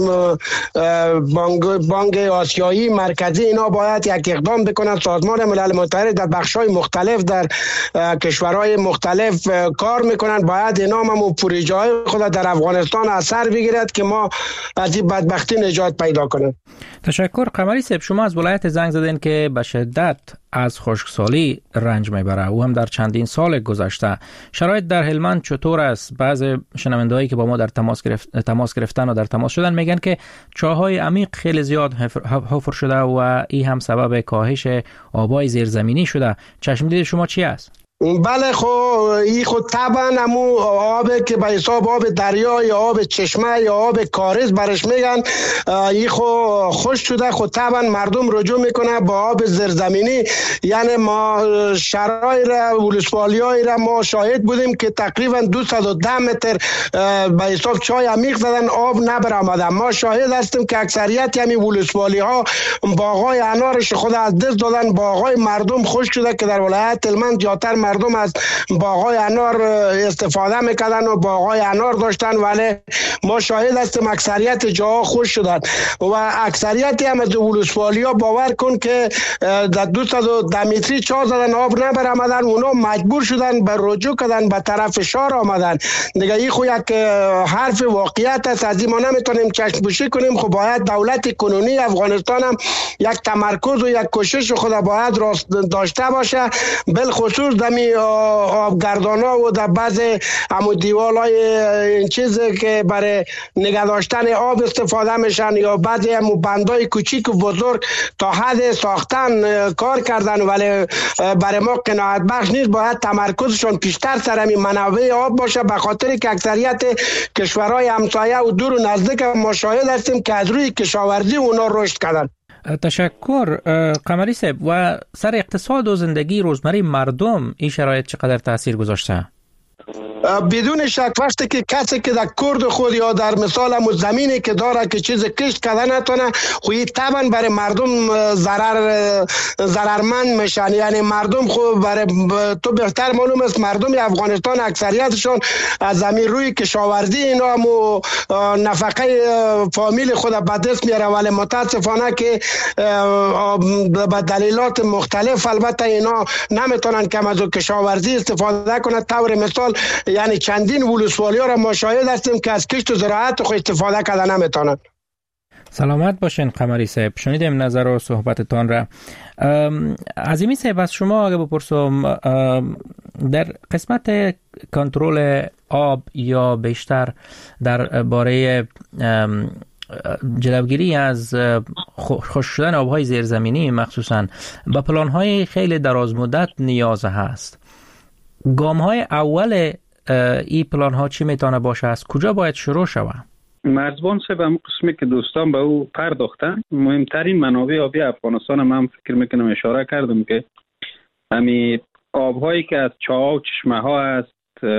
Speaker 9: بانک بانک آسیایی مرکزی اینا باید یک اقدام بکنند. سازمان ملل متحد در بخش‌های مختلف در کشورهای مختلف کار میکنند. باید اینا هم پروژه‌های خود در افغانستان اثر بگیرد که ما از این بدبختی نجات پیدا کنیم.
Speaker 2: تشکر. قمری صاحب، شما از ولایت زنگ زدین که به شدت از خشکسالی رنج میبره او هم در چندین سال گذشته. شرایط در هلمند چطور است؟ بعض شنوندهایی که با ما در تماس گرفت تماس گرفتن و در تماس شدن میگن که چاهای عمیق خیلی زیاد حفر شده و این هم سبب کاهش آبای زیرزمینی شده. چشم دید شما چی است؟
Speaker 9: بله، خب این خود طبعا همون آب که به حساب آب دریا یا آب چشمه یا آب کارز برش میگن، این خود خوش شده. خود طبعا مردم رجوع میکنه با آب زیرزمینی. یعنی ما شرای را ولسوالی های را ما شاهد بودیم که تقریبا دویست و ده متر به حساب چای عمیق زدن، آب نبر آمده. ما شاهد هستیم که اکثریت همین ولسوالی ها باغای انارش خود از دست دادن. باغای مردم خوش شده که در ولایت هلمند جاتر مردم از باغای انار استفاده میکردن و باغای انار داشتن، ولی ما شاهد هستیم اکثریت جاها خوش شدن و اکثریت هم از ولسوالی ها باور کن که در دویست و ده متری چا زدن، آب نبر آمدن. اونا مجبور شدن به رجوع کردن به طرف شار آمدن. دیگه این خو یک حرف واقعیت است، از این ما نمیتونیم چشم پوشی کنیم. خب باید دولت کنونی افغانستان هم یک تمرکز و یک کوشش خود باید راست داشته باشه، بالخصوص در همی آبگردانا و در بعض همون دیوالای این چیز که برای نگه داشتن آب استفاده میشن یا بعضی همون بندای کوچیک و بزرگ تا حد ساختن کار کردن، ولی برای ما قناعت بخش نیست. باید تمرکزشون بیشتر سر همین منابع آب باشه، به خاطر که اکثریت کشورهای همسایه و دور و نزدیک ما شاهد هستیم که از روی کشاورزی اونا رشد کردن.
Speaker 2: تشکر قمری صاحب. و سر اقتصاد و زندگی روزمره مردم این شرایط چقدر تاثیر گذاشته؟
Speaker 9: بدون شک وقتی که کسی که در کرد خود یا در مثال همون زمینی که داره که چیز کشت کردن نتونه، خوی طبعا برای مردم ضرر ضررمند میشن. یعنی مردم خود برای تو بهتر معلوم است مردم افغانستان اکثریتشون از زمین روی کشاورزی اینا همو نفقه فامیل خود به دست میاره، ولی متاسفانه که به دلیلات مختلف البته اینا نمیتونن کم از کشاورزی استفاده کنن. طور مثال یعنی چندین ولسوالی ها را ما شاهد هستیم که از کشت و زراعت خود استفاده کردن نمیتونن.
Speaker 2: سلامت باشین قمری صاحب. شنیدیم نظر و صحبتتان را. عظیمی صاحب از شما اگه بپرسم در قسمت کنترل آب یا بیشتر در باره جلوگیری از خشک شدن آبهای زیرزمینی مخصوصا با پلان‌های خیلی دراز مدت نیاز هست، گام‌های اول این پلان‌ها چی میتونه باشه؟ از کجا باید شروع شود؟
Speaker 4: مرزبان صاحب هم قسمی که دوستان به او پرداختن، مهمترین منابع آبی افغانستان هم, هم فکر میکنم اشاره کردم که همین آب‌هایی که از چاه و چشمه ها است،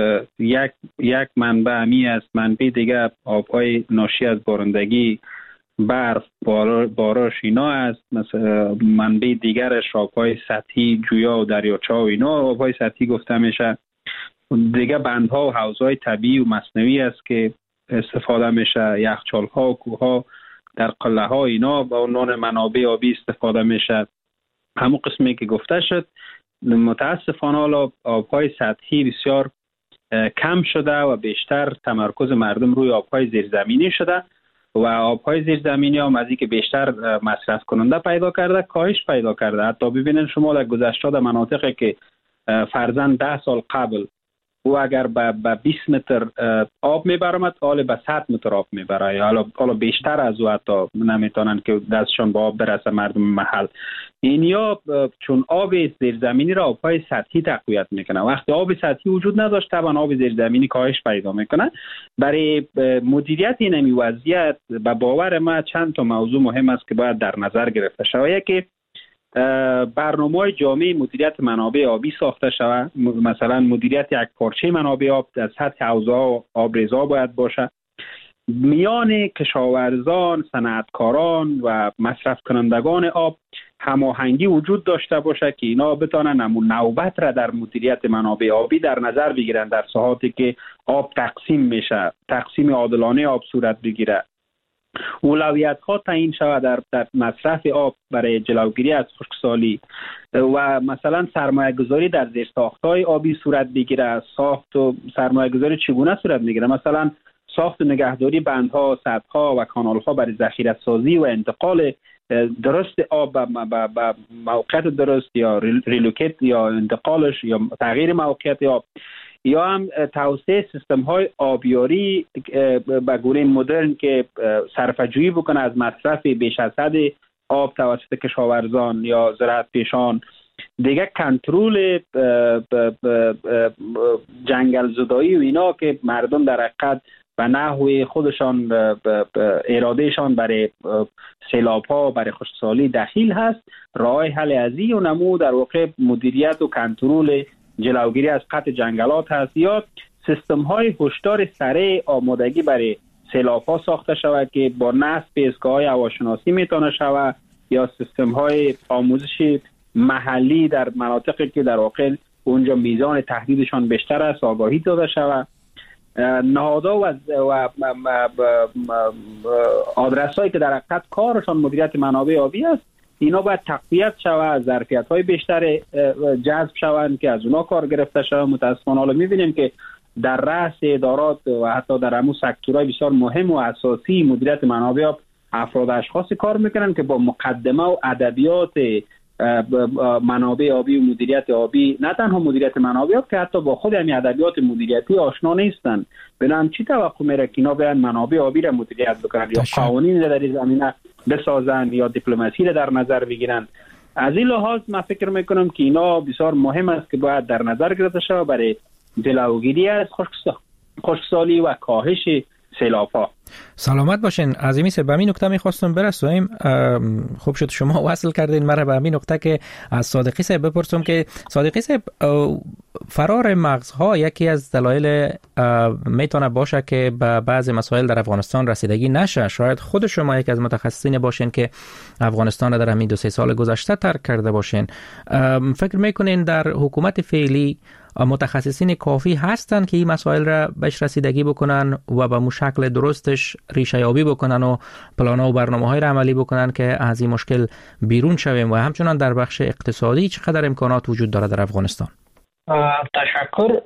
Speaker 4: یک یک منبع امی است، منبع دیگه آب‌های ناشی از بارندگی، برف، بارش اینا است. مثلا منبع دیگرش آب‌های سطحی، جویا و دریاچه و اینا آب‌های سطحی گفته میشه. دیگه بندها و حوض‌های طبیعی و مصنوعی است که استفاده میشه، یخچال‌ها و کوه‌ها در قلعه‌ها اینا به عنوان منابع آبی استفاده میشه. همون قسمی که گفته شد متاسفانه حالا آب‌های سطحی بسیار کم شده و بیشتر تمرکز مردم روی آب‌های زیرزمینی شده و آب‌های زیرزمینی هم از اینکه بیشتر مصرف کننده پیدا کرده کاهش پیدا کرده. حتی ببینید شما در گذشته در مناطقی که فرضاً ده سال قبل او اگر به بیست متر آب میبرمد حالا به صد متر آب میبره، حالا حالا بیشتر از او حتی نمیتونن که دستشان به آب برسه مردم محل. این یا چون آب زیرزمینی را آبهای سطحی تقویت میکنه، وقتی آب سطحی وجود نداشت طبعا آب زیرزمینی کاهش پیدا میکنه. برای مدیریت این وضعیت به باور ما چند تا موضوع مهم است که باید در نظر گرفته شود. یکی برنامه‌های جامع مدیریت منابع آبی ساخته شود. مثلا مدیریت یک پارچه منابع آب در سطح حوزه‌ها و آبریزها باید باشه. میان کشاورزان، صنعتکاران و مصرف کنندگان آب هماهنگی وجود داشته باشه که اینا بتونن همون نوبت را در مدیریت منابع آبی در نظر بگیرن در ساحاتی که آب تقسیم میشه، تقسیم عادلانه آب صورت بگیره. اولویت ها تعیین شود در, در مصرف آب برای جلوگیری از خشکسالی و مثلا سرمایه گذاری در زیرساخت‌های آبی صورت بگیره. ساخت و سرمایه گذاری چگونه صورت میگیره؟ مثلا ساخت و نگهداری بندها، سدها و کانال‌ها برای ذخیره سازی و انتقال درست آب به موقعیت درست یا ریلوکیت یا انتقالش یا تغییر موقعیت آب، یا هم توسعه سیستم های آبیاری به گونه مدرن که صرفه‌جویی بکنه از مصرف بیش از حد آب توسط کشاورزان یا زراعت پیشان. دیگه کنترل جنگل زدایی و اینا که مردم در حقیقت به نحو خودشان ارادهشان برای سیلاب ها، برای خشکسالی دخیل هست. راه حل ازی و نمو در واقع مدیریت و کنترل جلوگیری از قطع جنگلات هست، یا سیستم های هشدار سریع آمادگی برای سیلاب ها ساخته شود که با نصب ایستگاه های هواشناسی میتونه شود، یا سیستم های آموزش محلی در مناطقی که در واقع اونجا میزان تهدیدشان بیشتر است آگاهی داده شود. نهادها و, و آدرس هایی که در حقیقت کارشان مدیریت منابع آبی است اینا باید تقویت شود، ظرفیت های بیشتر جذب شوند که از اونا کار گرفته شود. متاسفانه حالا میبینیم که در رأس ادارات و حتی در همون سکتورهای بسیار مهم و اساسی مدیریت منابع آب افراد اشخاصی کار میکنن که با مقدمه و ادبیات منابع آبی و مدیریت آبی، نه تنها مدیریت منابع آب که حتی با خود همین ادبیات مدیریتی آشنا نیستن. بنابراین چی توقع میره که اینا بیان منابع آبی را مدیریت بکنن یا قوانین در این زمینه بسازن یا دیپلماسی را در نظر بگیرن؟ از این لحاظ من فکر میکنم که اینا بسیار مهم است که باید در نظر گرفته شود برای جلوگیری از خشکسالی و کاهش سیلاب‌ها.
Speaker 2: سلامت باشین. عظیمی سه به همین نکته میخواستم برسویم. خوب شد شما وصل کردین مرا به همین نکته که از صادقی صاحب بپرسم که صادقی صاحب، فرار مغزها یکی از دلایل میتونه باشه که به بعضی مسائل در افغانستان رسیدگی نشه. شاید خود شما یک از متخصصین باشین که افغانستان را در همین دو سه سال گذشته ترک کرده باشین. فکر میکنین در حکومت فعلی متخصصین کافی هستند که این مسائل را بهش رسیدگی بکنن و به مشکل درستش ریشه یابی بکنن و پلان‌ها و برنامه‌های را عملی بکنن که از این مشکل بیرون شویم؟ و همچنان در بخش اقتصادی چقدر امکانات وجود داره در افغانستان؟
Speaker 6: تشکر.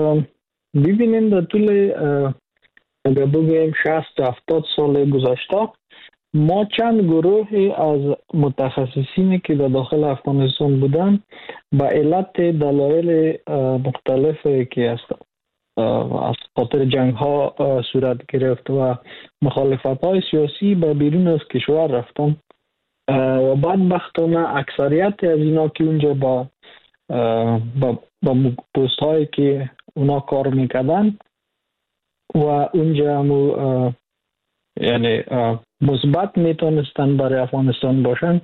Speaker 6: ببینید در طول اگر بگویم شصت هفتاد سال گذشته ما چند گروهی از متخصصینی که در داخل افغانستان بودن به علت دلایل مختلفی که است از خاطر جنگ ها صورت گرفت و مخالفت های سیاسی به بیرون از کشور رفتن و بدبختانه اکثریت از اینا که اونجا با با, با پست هایی که اونا کار میکردن و اونجا مو یعنی مثبت میتونستن برای افغانستان باشن،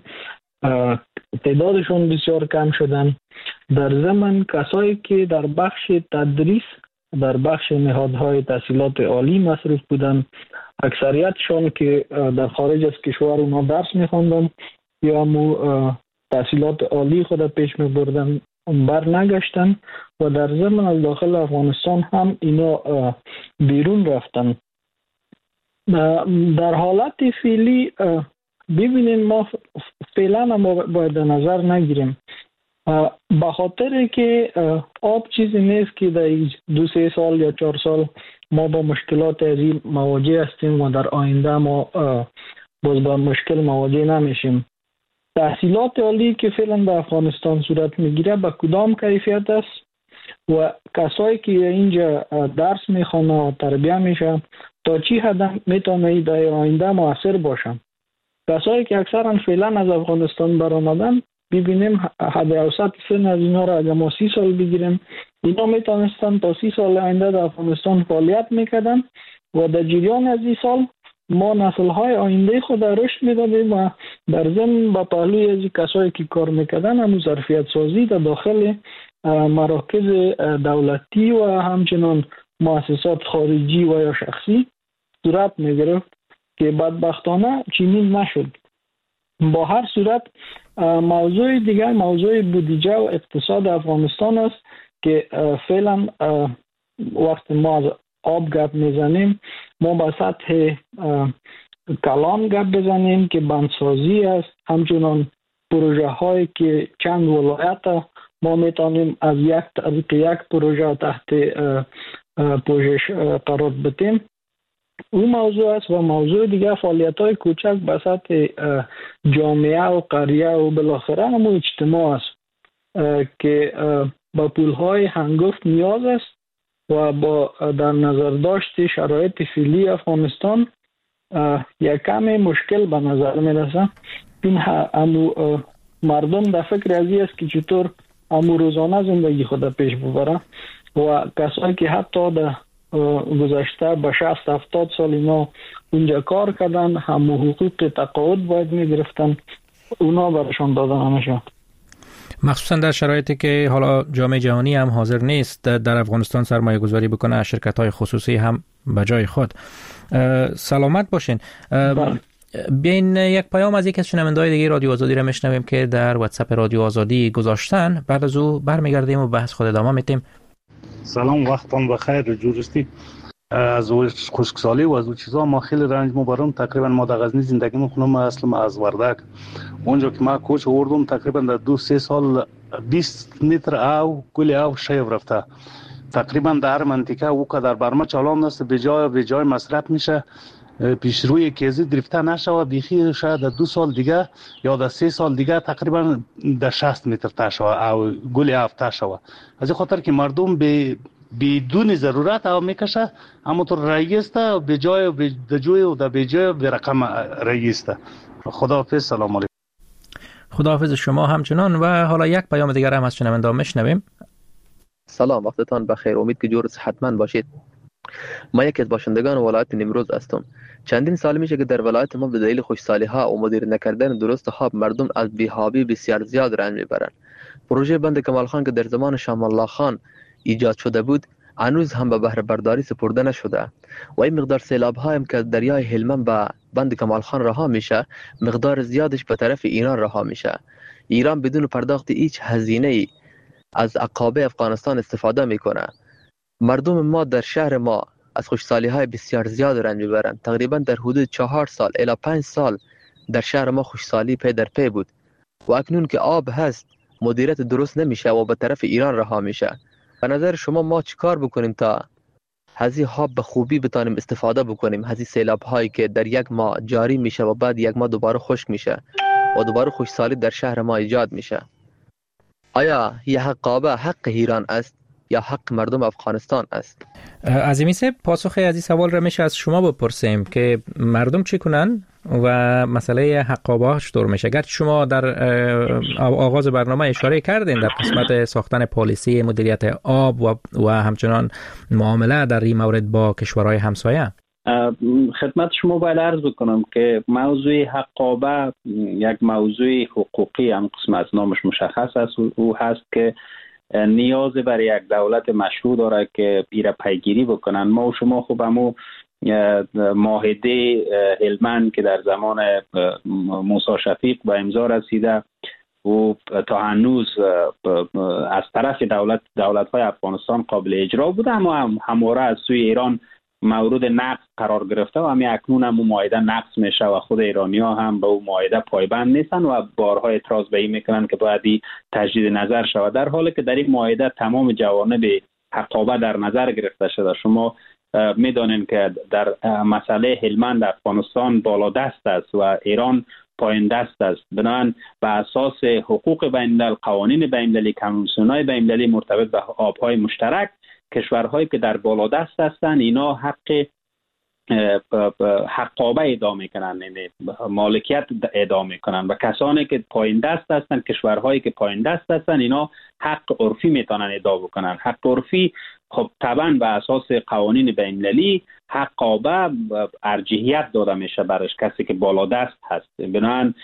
Speaker 6: تعدادشون بسیار کم شدن. در ضمن کسایی که در بخش تدریس در بخش نهادهای تحصیلات عالی مصروف بودن، اکثریتشون که در خارج از کشور اونا درس میخوندن یا مو تحصیلات عالی خود پیش میبردن بر نگشتن و در ضمن از داخل افغانستان هم اینا بیرون رفتن. در حالت فعلی ببینیم ما فعلا ما باید نظر نگیریم به خاطر که آب چیزی نیست که در دو سه سال یا چهار سال ما با مشکلات از این مواجه هستیم و در آینده ما باز با مشکل مواجه نمیشیم. تحصیلات عالی که فعلا در افغانستان صورت میگیره به کدام کیفیت است و کسایی که اینجا درس میخوانه و تربیه میشه تا چی حد میتونه در آینده موثر باشن. کسایی که اکثرا فعلا از افغانستان برآمدن ببینیم حد اوسط سن از اینا را اگر ما سی سال بگیریم اینا میتونستن تا سی سال آینده در افغانستان فعالیت میکردن و در جریان از این سال ما نسل‌های آینده خود رشد میدادیم و در ضمن با پهلوی از کسایی که کار میکردن هم ظرفیت سازی در داخل مراکز دولتی و همچنان مؤسسات خارجی و یا شخصی صورت میگرفت که بدبختانه چنین نشد. با هر صورت موضوع دیگر موضوع بودجه و اقتصاد افغانستان است که فعلا وقت ما از آب گپ میزنیم ما با سطح کلان گپ بزنیم که بندسازی است، همچنان پروژه هایی که چند ولایت ما میتونیم از یک طریق یک پروژه تحت پوشش قرار بدیم. اون موضوع است و موضوع دیگه فعالیت های کوچک به سطح جامعه و قریه و بالاخره هم اجتماع است که با پول های هنگفت نیاز است و با در نظر داشت شرایط فعلی افغانستان یک کم مشکل به نظر میرسه. این همو مردم در فکر ازی است که چطور همو روزانه زندگی خود پیش ببره و کسایی که حتی در گذشته به شصت هفتاد سال اینا اونجا کار کردن همو حقوق تقاعد باید میگرفتن اونا برشان دادن نمیشه.
Speaker 2: مخصوصا در شرایطی که حالا جامعه جهانی هم حاضر نیست در افغانستان سرمایه گذاری بکنه، شرکت های خصوصی هم به جای خود. سلامت باشین. بیاین یک پیام از یک از شنونده‌های دیگه رادیو آزادی را میشنویم که در واتساپ رادیو آزادی گذاشتن، بعد از او برمیگردیم و بحث خود ادامه میدیم.
Speaker 10: سلام، وقتتون بخیر. جورستی از خشکسالی و از اون چیزا ما خیلی رنج مبارم. تقریبا ما در غزنی زندگی میکنم، اصلا از وردک اونجا که ما کوچ آوردم تقریبا در دو سه سال بیست متر او گل او شیب رفته. تقریبا در منطقه او که در برما چالان است به جای به جای مصرف میشه. پیشروی کیزی گرفته نشود، بیخی شاید در دو سال دیگه یا در سه سال دیگه تقریبا در شصت متر تا شود او گل افته شود. از این خاطر که مردم به بدون ضرورت او میکشه، اما تو رئیس تا به جای و به جای و در به جای به رقم رئیس تا. خداحافظ. سلام علیکم.
Speaker 2: خداحافظ شما همچنان. و حالا یک پیام دیگر هم از شنوندگان میشنویم.
Speaker 11: سلام، وقتتان بخیر. امید که جور صحتمند باشید. ما یکی از باشندگان ولایت نیمروز هستم. چندین سال میشه که در ولایت ما به دلیل خوشسالی ها و مدیر نکردن درست خواب مردم از بی‌حابی بسیار زیاد رنج میبرند. پروژه بند کمال خان که در زمان شام الله خان ایجاد شده بود هنوز هم به بهره برداری سپرده نشده و این مقدار سیلاب هایم که دریای هلمند به بند کمال خان رها میشه مقدار زیادش به طرف ایران رها میشه. ایران بدون پرداخت هیچ هزینه ای از عقابه افغانستان استفاده میکنه. مردم ما در شهر ما از خوشسالی های بسیار زیاد رنج میبرند. تقریبا در حدود چهار سال الی پنج سال در شهر ما خوشسالی پی در پی بود و اکنون که آب هست مدیریت درست نمیشه و به طرف ایران رها میشه. به نظر شما ما چیکار بکنیم تا هزی آب به خوبی بتانیم استفاده بکنیم؟ هزی سیلاب هایی که در یک ماه جاری میشه و بعد یک ماه دوباره خشک میشه و دوباره خوشسالی در شهر ما ایجاد میشه. آیا یه حق آب حق ایران است یا حق مردم افغانستان است؟
Speaker 2: عظیمی صاحب، پاسخ از این سوال را میشه از شما بپرسیم که مردم چی کنن و مسئله حق آب چطور میشه. گرچه شما در آغاز برنامه اشاره کردین در قسمت ساختن پالیسی مدیریت آب و, و همچنان معامله در این مورد با کشورهای همسایه.
Speaker 4: خدمت شما باید عرض بکنم که موضوع حق آب یک موضوع حقوقی هم قسم از نامش مشخص است. او هست که نیاز برای یک دولت مشروع داره که ایره پیگیری بکنن. ما و شما خوب همو معاهده هلمند که در زمان موسی شفیق به امضا رسیده و تا هنوز از طرف دولت دولت‌های افغانستان قابل اجرا بوده، اما همواره از سوی ایران مورد نقض قرار گرفته و همین اکنون هم معاهده نقض میشه و خود ایرانی‌ها هم به اون معاهده پایبند نیستن و بارها اعتراض به این میکنن که باید تجدید نظر شود، در حالی که در این معاهده تمام جوانب حقابه در نظر گرفته شده. شما میدانید که در مسئله هلمند افغانستان بالا دست است و ایران پایین دست است. بنابراین به اساس حقوق بین‌الملل، قوانین بین‌المللی، کنوانسیون‌های بین‌المللی مرتبط به آب‌های مشترک، کشورهایی که در بالا دست هستند اینا حق حقابه ادعا میکنن، یعنی مالکیت ادعا میکنن و کسانی که پایین دست هستند، کشورهایی که پایین دست هستند اینا حق عرفی میتونن ادعا بکنن. حق عرفی خب طبعا به اساس قوانین بین‌المللی حقابه ارجحیت داده میشه برش کسی که بالا دست هست. بنابراین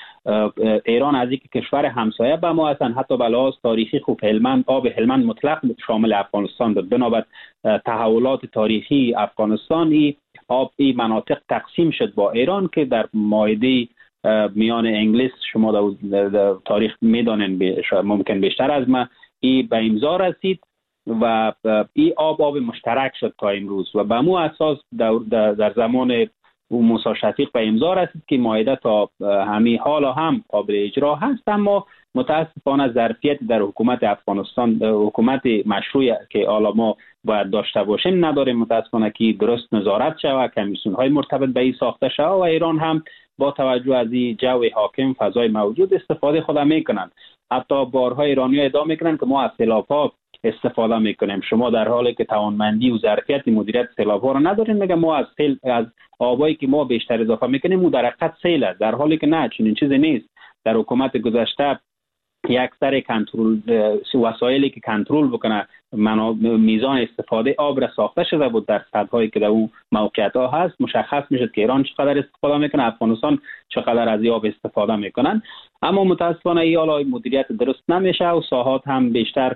Speaker 4: ایران از اینکه کشور همسایه به ما هستن، حتی به لحاظ تاریخی خوب هلمند آب هلمند مطلق شامل افغانستان بود. بنابر تحولات تاریخی افغانستان ای آب ای مناطق تقسیم شد با ایران که در معاهده میان انگلیس شما در تاریخ میدانین ممکن بیشتر از ما ای به امضا رسید و این آب آب مشترک شد تا امروز و به مو اساس در, در زمان موسی شفیق به امضا رسید که معاهده تا همین حال هم قابل اجرا هست، اما متاسفانه ظرفیت در حکومت افغانستان، حکومت مشروع که حالا ما باید داشته باشیم نداریم. متاسفانه که درست نظارت شود، کمیسیون های مرتبط به این ساخته شود و ایران هم با توجه از این جو حاکم فضای موجود استفاده خود میکنند. حتی بارها ایرانی ها ادعا میکنن که ما از سیلاب‌ها استفاده میکنیم. شما در حالی که توانمندی و ظرفیت مدیریت سیلاب‌ها رو ندارین میگه ما از سیل از آبایی که ما بیشتر اضافه میکنیم او در حقیقت سیل است، در حالی که نه، چنین چیزی نیست. در حکومت گذشته یک سری کنترل وسایلی که کنترل بکنه میزان استفاده آب را ساخته شده بود در سطح‌هایی که در اون موقعیت ها هست. مشخص میشه که ایران چقدر استفاده میکنه، افغانستان چقدر از آب استفاده میکنن، اما متاسفانه این حالا مدیریت درست نمیشه و ساحات هم بیشتر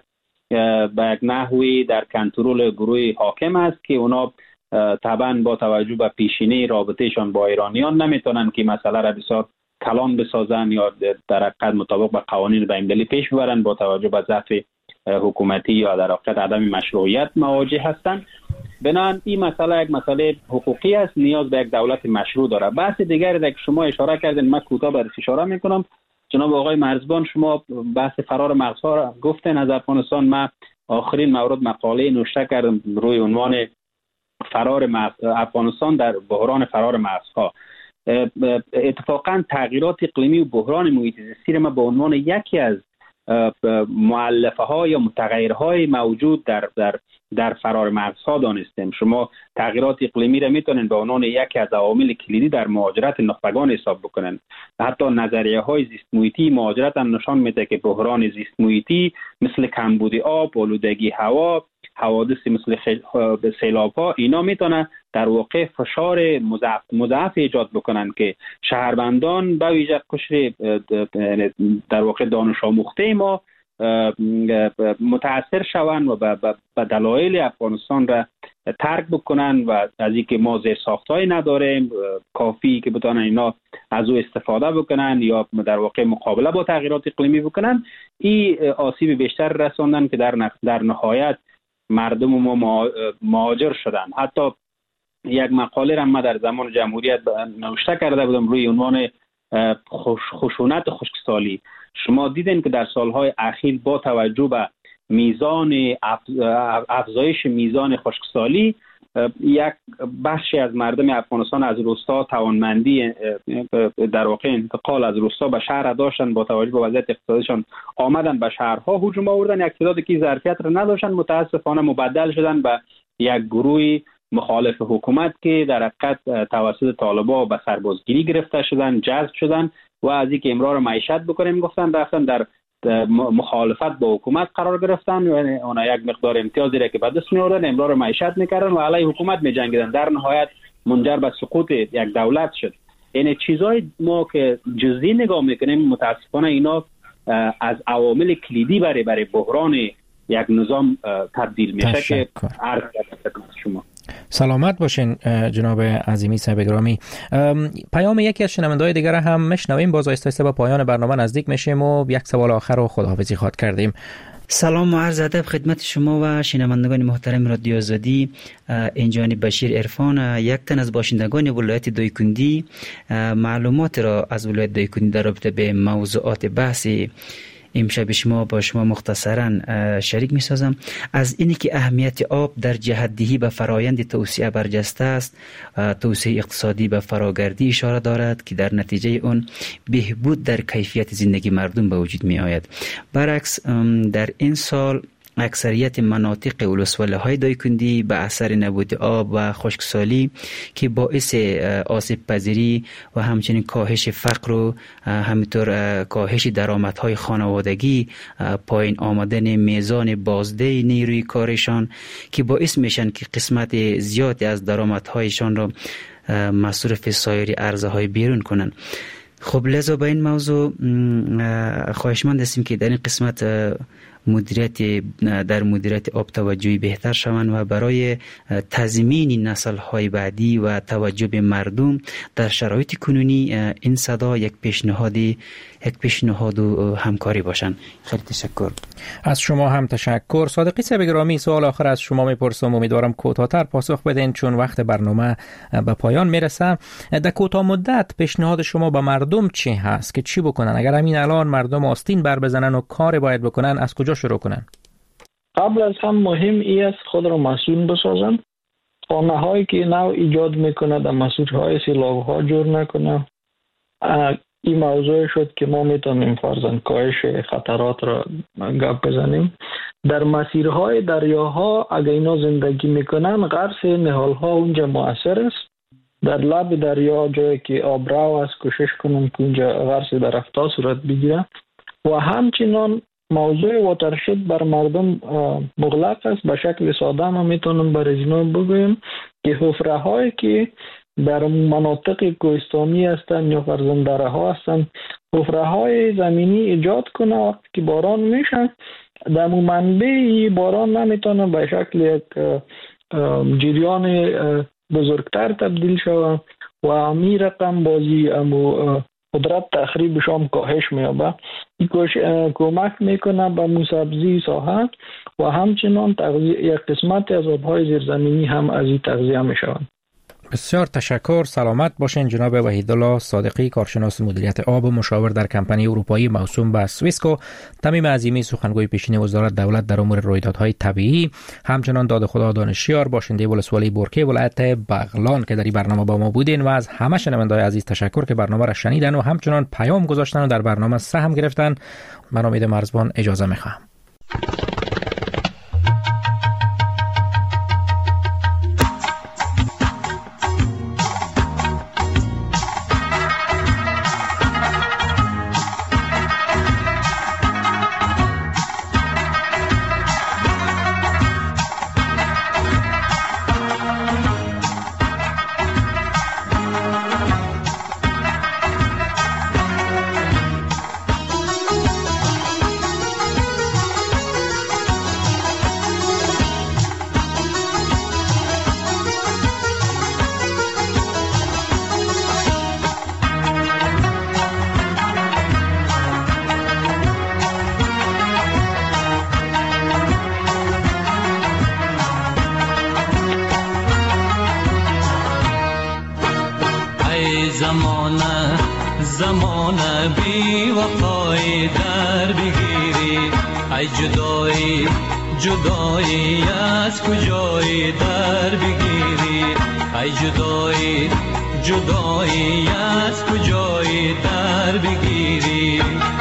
Speaker 4: به یک نحوی در کنترل گروه حاکم است که اونا طبعا با توجه به پیشینه رابطهشان با ایرانیان نمیتونن که مسئله را بسیار کلان بسازن یا در حقیقت مطابق با قوانین بین‌المللی پیش ببرن. با توجه به ضعف حکومتی یا در حقیقت عدم مشروعیت مواجه هستند. بنابراین این مسئله یک مسئله حقوقی است، نیاز به یک دولت مشروع داره. بحث دیگری که شما اشاره کردین من کوتاه برش اشاره میکنم. جناب آقای مرزبان شما بحث فرار مغزها را گفتن از افغانستان. من آخرین مورد مقاله نوشته کردم روی عنوان فرار مغز افغانستان در بحران فرار مغزها. اتفاقا تغییرات اقلیمی و بحران محیط زیستی ما به عنوان یکی از مؤلفه ها یا متغیرهای موجود در در در فرار مغزها دانستیم. شما تغییرات اقلیمی را میتونین به عنوان یکی از عوامل کلیدی در مهاجرت نخبگان حساب بکنن. حتی نظریه های زیست محیطی مهاجرت هم نشان میده که بحران زیست محیطی مثل کمبود آب، آلودگی هوا، حوادث مثل سیلاب ها، اینا میتونه در واقع فشار مضاعف مضاعف ایجاد بکنن که شهروندان به ویژه قشر در واقع دانش آموخته ما متاثر شوند و به دلایل افغانستان را ترک بکنن و از اینکه ما زیرساخت‌های نداریم کافی که بتونن اینا از او استفاده بکنن یا در واقع مقابله با تغییرات اقلیمی بکنن، این آسیب بیشتر رساندن که در در نهایت مردم ما مهاجر شدن. حتی یک مقاله را ما در زمان جمهوریت نوشته کرده بودم روی عنوان خشونت خشکسالی. شما دیدین که در سالهای اخیر با توجه به میزان افزایش میزان خشکسالی، یک بخشی از مردم افغانستان از روستا توانمندی در واقع انتقال از روستا به شهر داشتن، با توجه به وضعیت اقتصادیشان آمدن به شهرها هجوم آوردن. یک تعدادی که ظرفیت را نداشتن متاسفانه مبدل شدن به یک گروه مخالف حکومت که در حقیقت توسط طالبان به سربازگیری گرفته شدن، جذب شدن و از اینکه امرار معیشت بکنیم گفتن رفتن در مخالفت با حکومت قرار گرفتن و یعنی اونا یک مقدار امتیازی را که به دست می آوردن امرار معیشت میکردن و علیه حکومت می جنگیدن. در نهایت منجر به سقوط یک دولت شد. یعنی چیزای ما که جزئی نگاه میکنیم متاسفانه اینا از عوامل کلیدی برای برای بحران یک نظام تبدیل میشه که عرض کردم شما.
Speaker 2: سلامت باشین جناب عظیمی صاحب گرامی. پیام یکی از شنونده‌های دیگر هم میشنویم، باز آهسته آهسته به پایان برنامه نزدیک میشیم و یک سوال آخر رو خداحافظی خواد کردیم.
Speaker 12: سلام و عرض ادب خدمت شما و شنوندگان محترم رادیو آزادی. اینجا بشیر عرفان، یک تن از باشندگان ولایت دایکندی، معلومات را از ولایت دایکندی در رابطه به موضوعات بحثی امشب شما با شما مختصرا شریک می سازم. از اینی که اهمیت آب در جهت‌دهی به فرایند توسعه برجسته است، توسعه اقتصادی به فراگردی اشاره دارد که در نتیجه اون بهبود در کیفیت زندگی مردم به وجود می آید. برعکس در این سال اکثریت مناطق ولسوالی های دایکندی به اثر نبود آب و خشکسالی که باعث آسیب پذیری و همچنین کاهش فقر و همینطور کاهش درآمدهای خانوادگی، پایین آمدن میزان بازده نیروی کارشان که باعث میشن که قسمت زیادی از درآمدهایشان را مصرف سایر ارزهای بیرون کنن. خب لذا به این موضوع خواهشمند هستیم که در این قسمت مدیریت در مدیریت آب توجهی بهتر شوند و برای تضمین نسل‌های بعدی و توجه به مردم در شرایط کنونی این صدا یک پیشنهاد یک پیشنهاد و همکاری باشند. خیلی تشکر.
Speaker 2: از شما هم تشکر. صادقی صاحب گرامی، سوال آخر از شما میپرسم، امیدوارم کوتاه‌تر پاسخ بدین چون وقت برنامه به پایان میرسه. در کوتاه مدت پیشنهاد شما به مردم چی هست که چی بکنن اگر همین الان مردم آستین بر بزنن و کار باید بکنن؟ از کجا شروع کنن؟
Speaker 6: قبل از هم مهم ای است خود را مسئول بسازن. خانه هایی که نو ایجاد میکنه در مسئول سیلاب ها جور نکنه. این موضوع شد که ما میتونیم فرضاً کاهش خطرات را گپ بزنیم. در مسیرهای دریاها اگر اینا زندگی میکنن غرس نهالها اونجا مؤثر است. در لب دریا جایی که آبرو است کوشش کنن که اونجا غرس درختها صورت بگیره و همچنان موضوع واترشد بر مردم مغلق است. به شکل ساده ما میتونم بر اینا بگویم که حفره هایی که در مناطق کوهستانی هستند یا فرزند دره ها هستند، حفره های زمینی ایجاد کنه. وقتی که باران میشن در منبع باران نمیتونه به شکل یک جریان بزرگتر تبدیل شود و امی رقم بازی امو قدرت تخریبش هم کاهش میابه. این کمک میکنه به موسبزی ساحه و همچنان تغذیه یک قسمت از آبهای زیرزمینی هم از این تغذیه میشوند.
Speaker 2: بسیار تشکر. سلامت باشین جناب وحیدالله صادقی، کارشناس مدیریت آب و مشاور در کمپانی اروپایی موسوم به سویسکو. تمیم عظیمی سخنگوی پیشین وزارت دولت در امور رویدادهای طبیعی، همچنان داد خدا دانشیار باشنده ولسوالی بورکه ولایت بغلان که در این برنامه با ما بودین و از همه شنونده‌های عزیز تشکر که برنامه را شنیدن و همچنان پیام گذاشتن و در برنامه سهم گرفتن. من امید مرزبان اجازه میخوام.
Speaker 13: زمانه زمانه بی وفای در بگیری، ای جدایی جدایی از کجای در بگیری، ای جدایی جدایی از کجای در بگیری.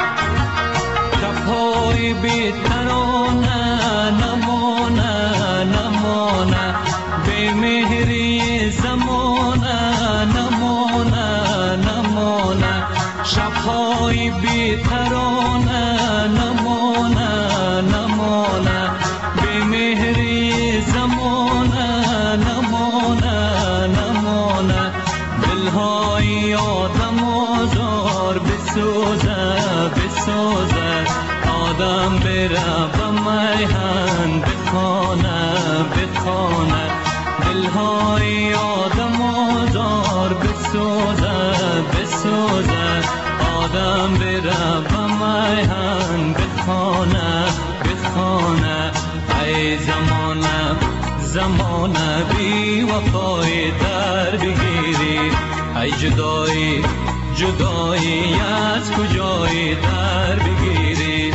Speaker 13: شب‌های بی ترانه نمانه نمانه، بی مهری زمانه نمانه نمانه، شب‌های بی ترانه نمانه نمانه، بی مهری زمانه نمانه نمانه، دل‌های آدم آزار بسوزه بسوزه، آدم بره به میهن بخانه بخانه، دل‌های آدم آزار بسوزه بسوزه، آدم بره به میهن بخانه بخانه. ای زمانه زمانه بی وفای در بگیری، ای جدایی جدایی از کجای در بگیری.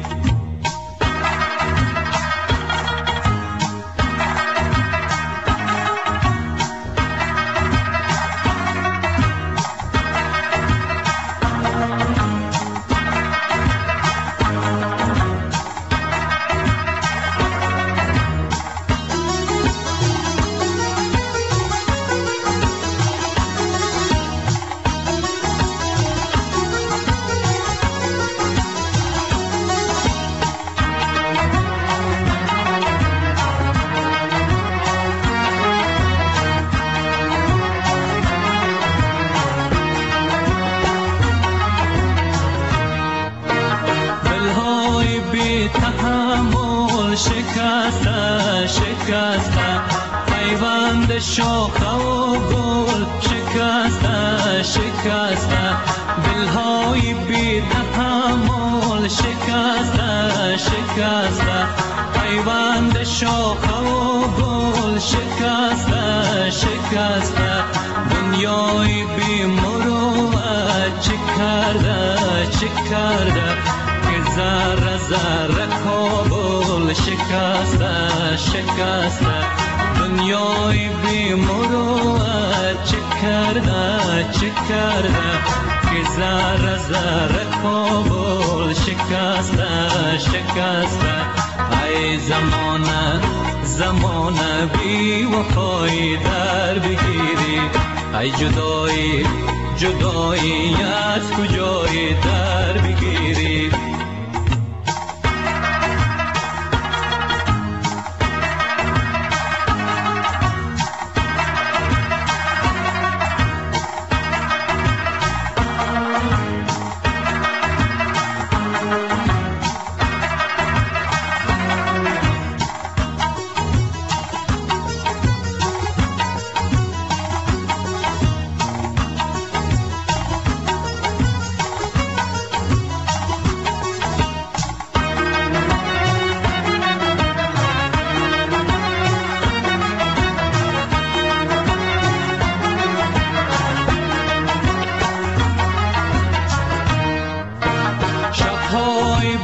Speaker 13: تحمل شکسته شکسته، پیوند شاخه و گل شکسته شکسته، دلهای بی تحمل شکسته شکسته، پیوند شاخه و گل شکسته شکسته، دنیای بی مروت چه کرده چه کرده، ذره ذره کابل شکسته شکسته، دنیای بی مروت چه کرده چه کرده، که ذره ذره کابل شکسته شکسته. ای زمانه زمانه بی وفای در بگیری، ای جدایی جدایی از کجای در بگیری.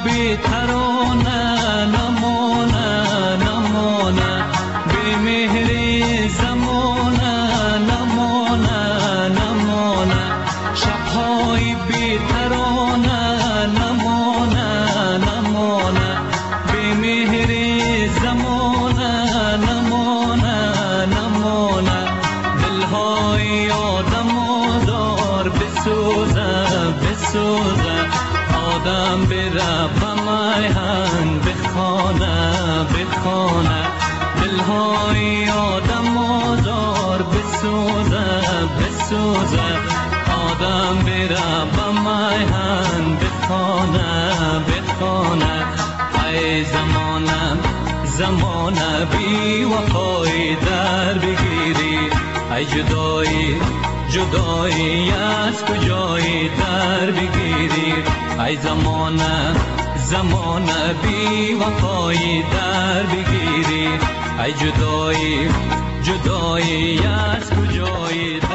Speaker 13: بی ترانه نمانه نمانه بی مهری زمانه نمانه نمانه شبهای بی ترانه نمانه نمانه بی مهری زمانه نمانه نمانه دلهای آدمادار بسوزه بسوزه آدم بره بمیهن بخانه بخانه دلهای آدم آزار بسوزه بسوزه آدم بره بمیهن بخانه بخانه ای زمانه زمانه بی وفای در بگیری ای جدایی جدایی از کجای در بگیری ای زمانه زمانه بی وفای در بگیری ای جدایی جدایی از کجای در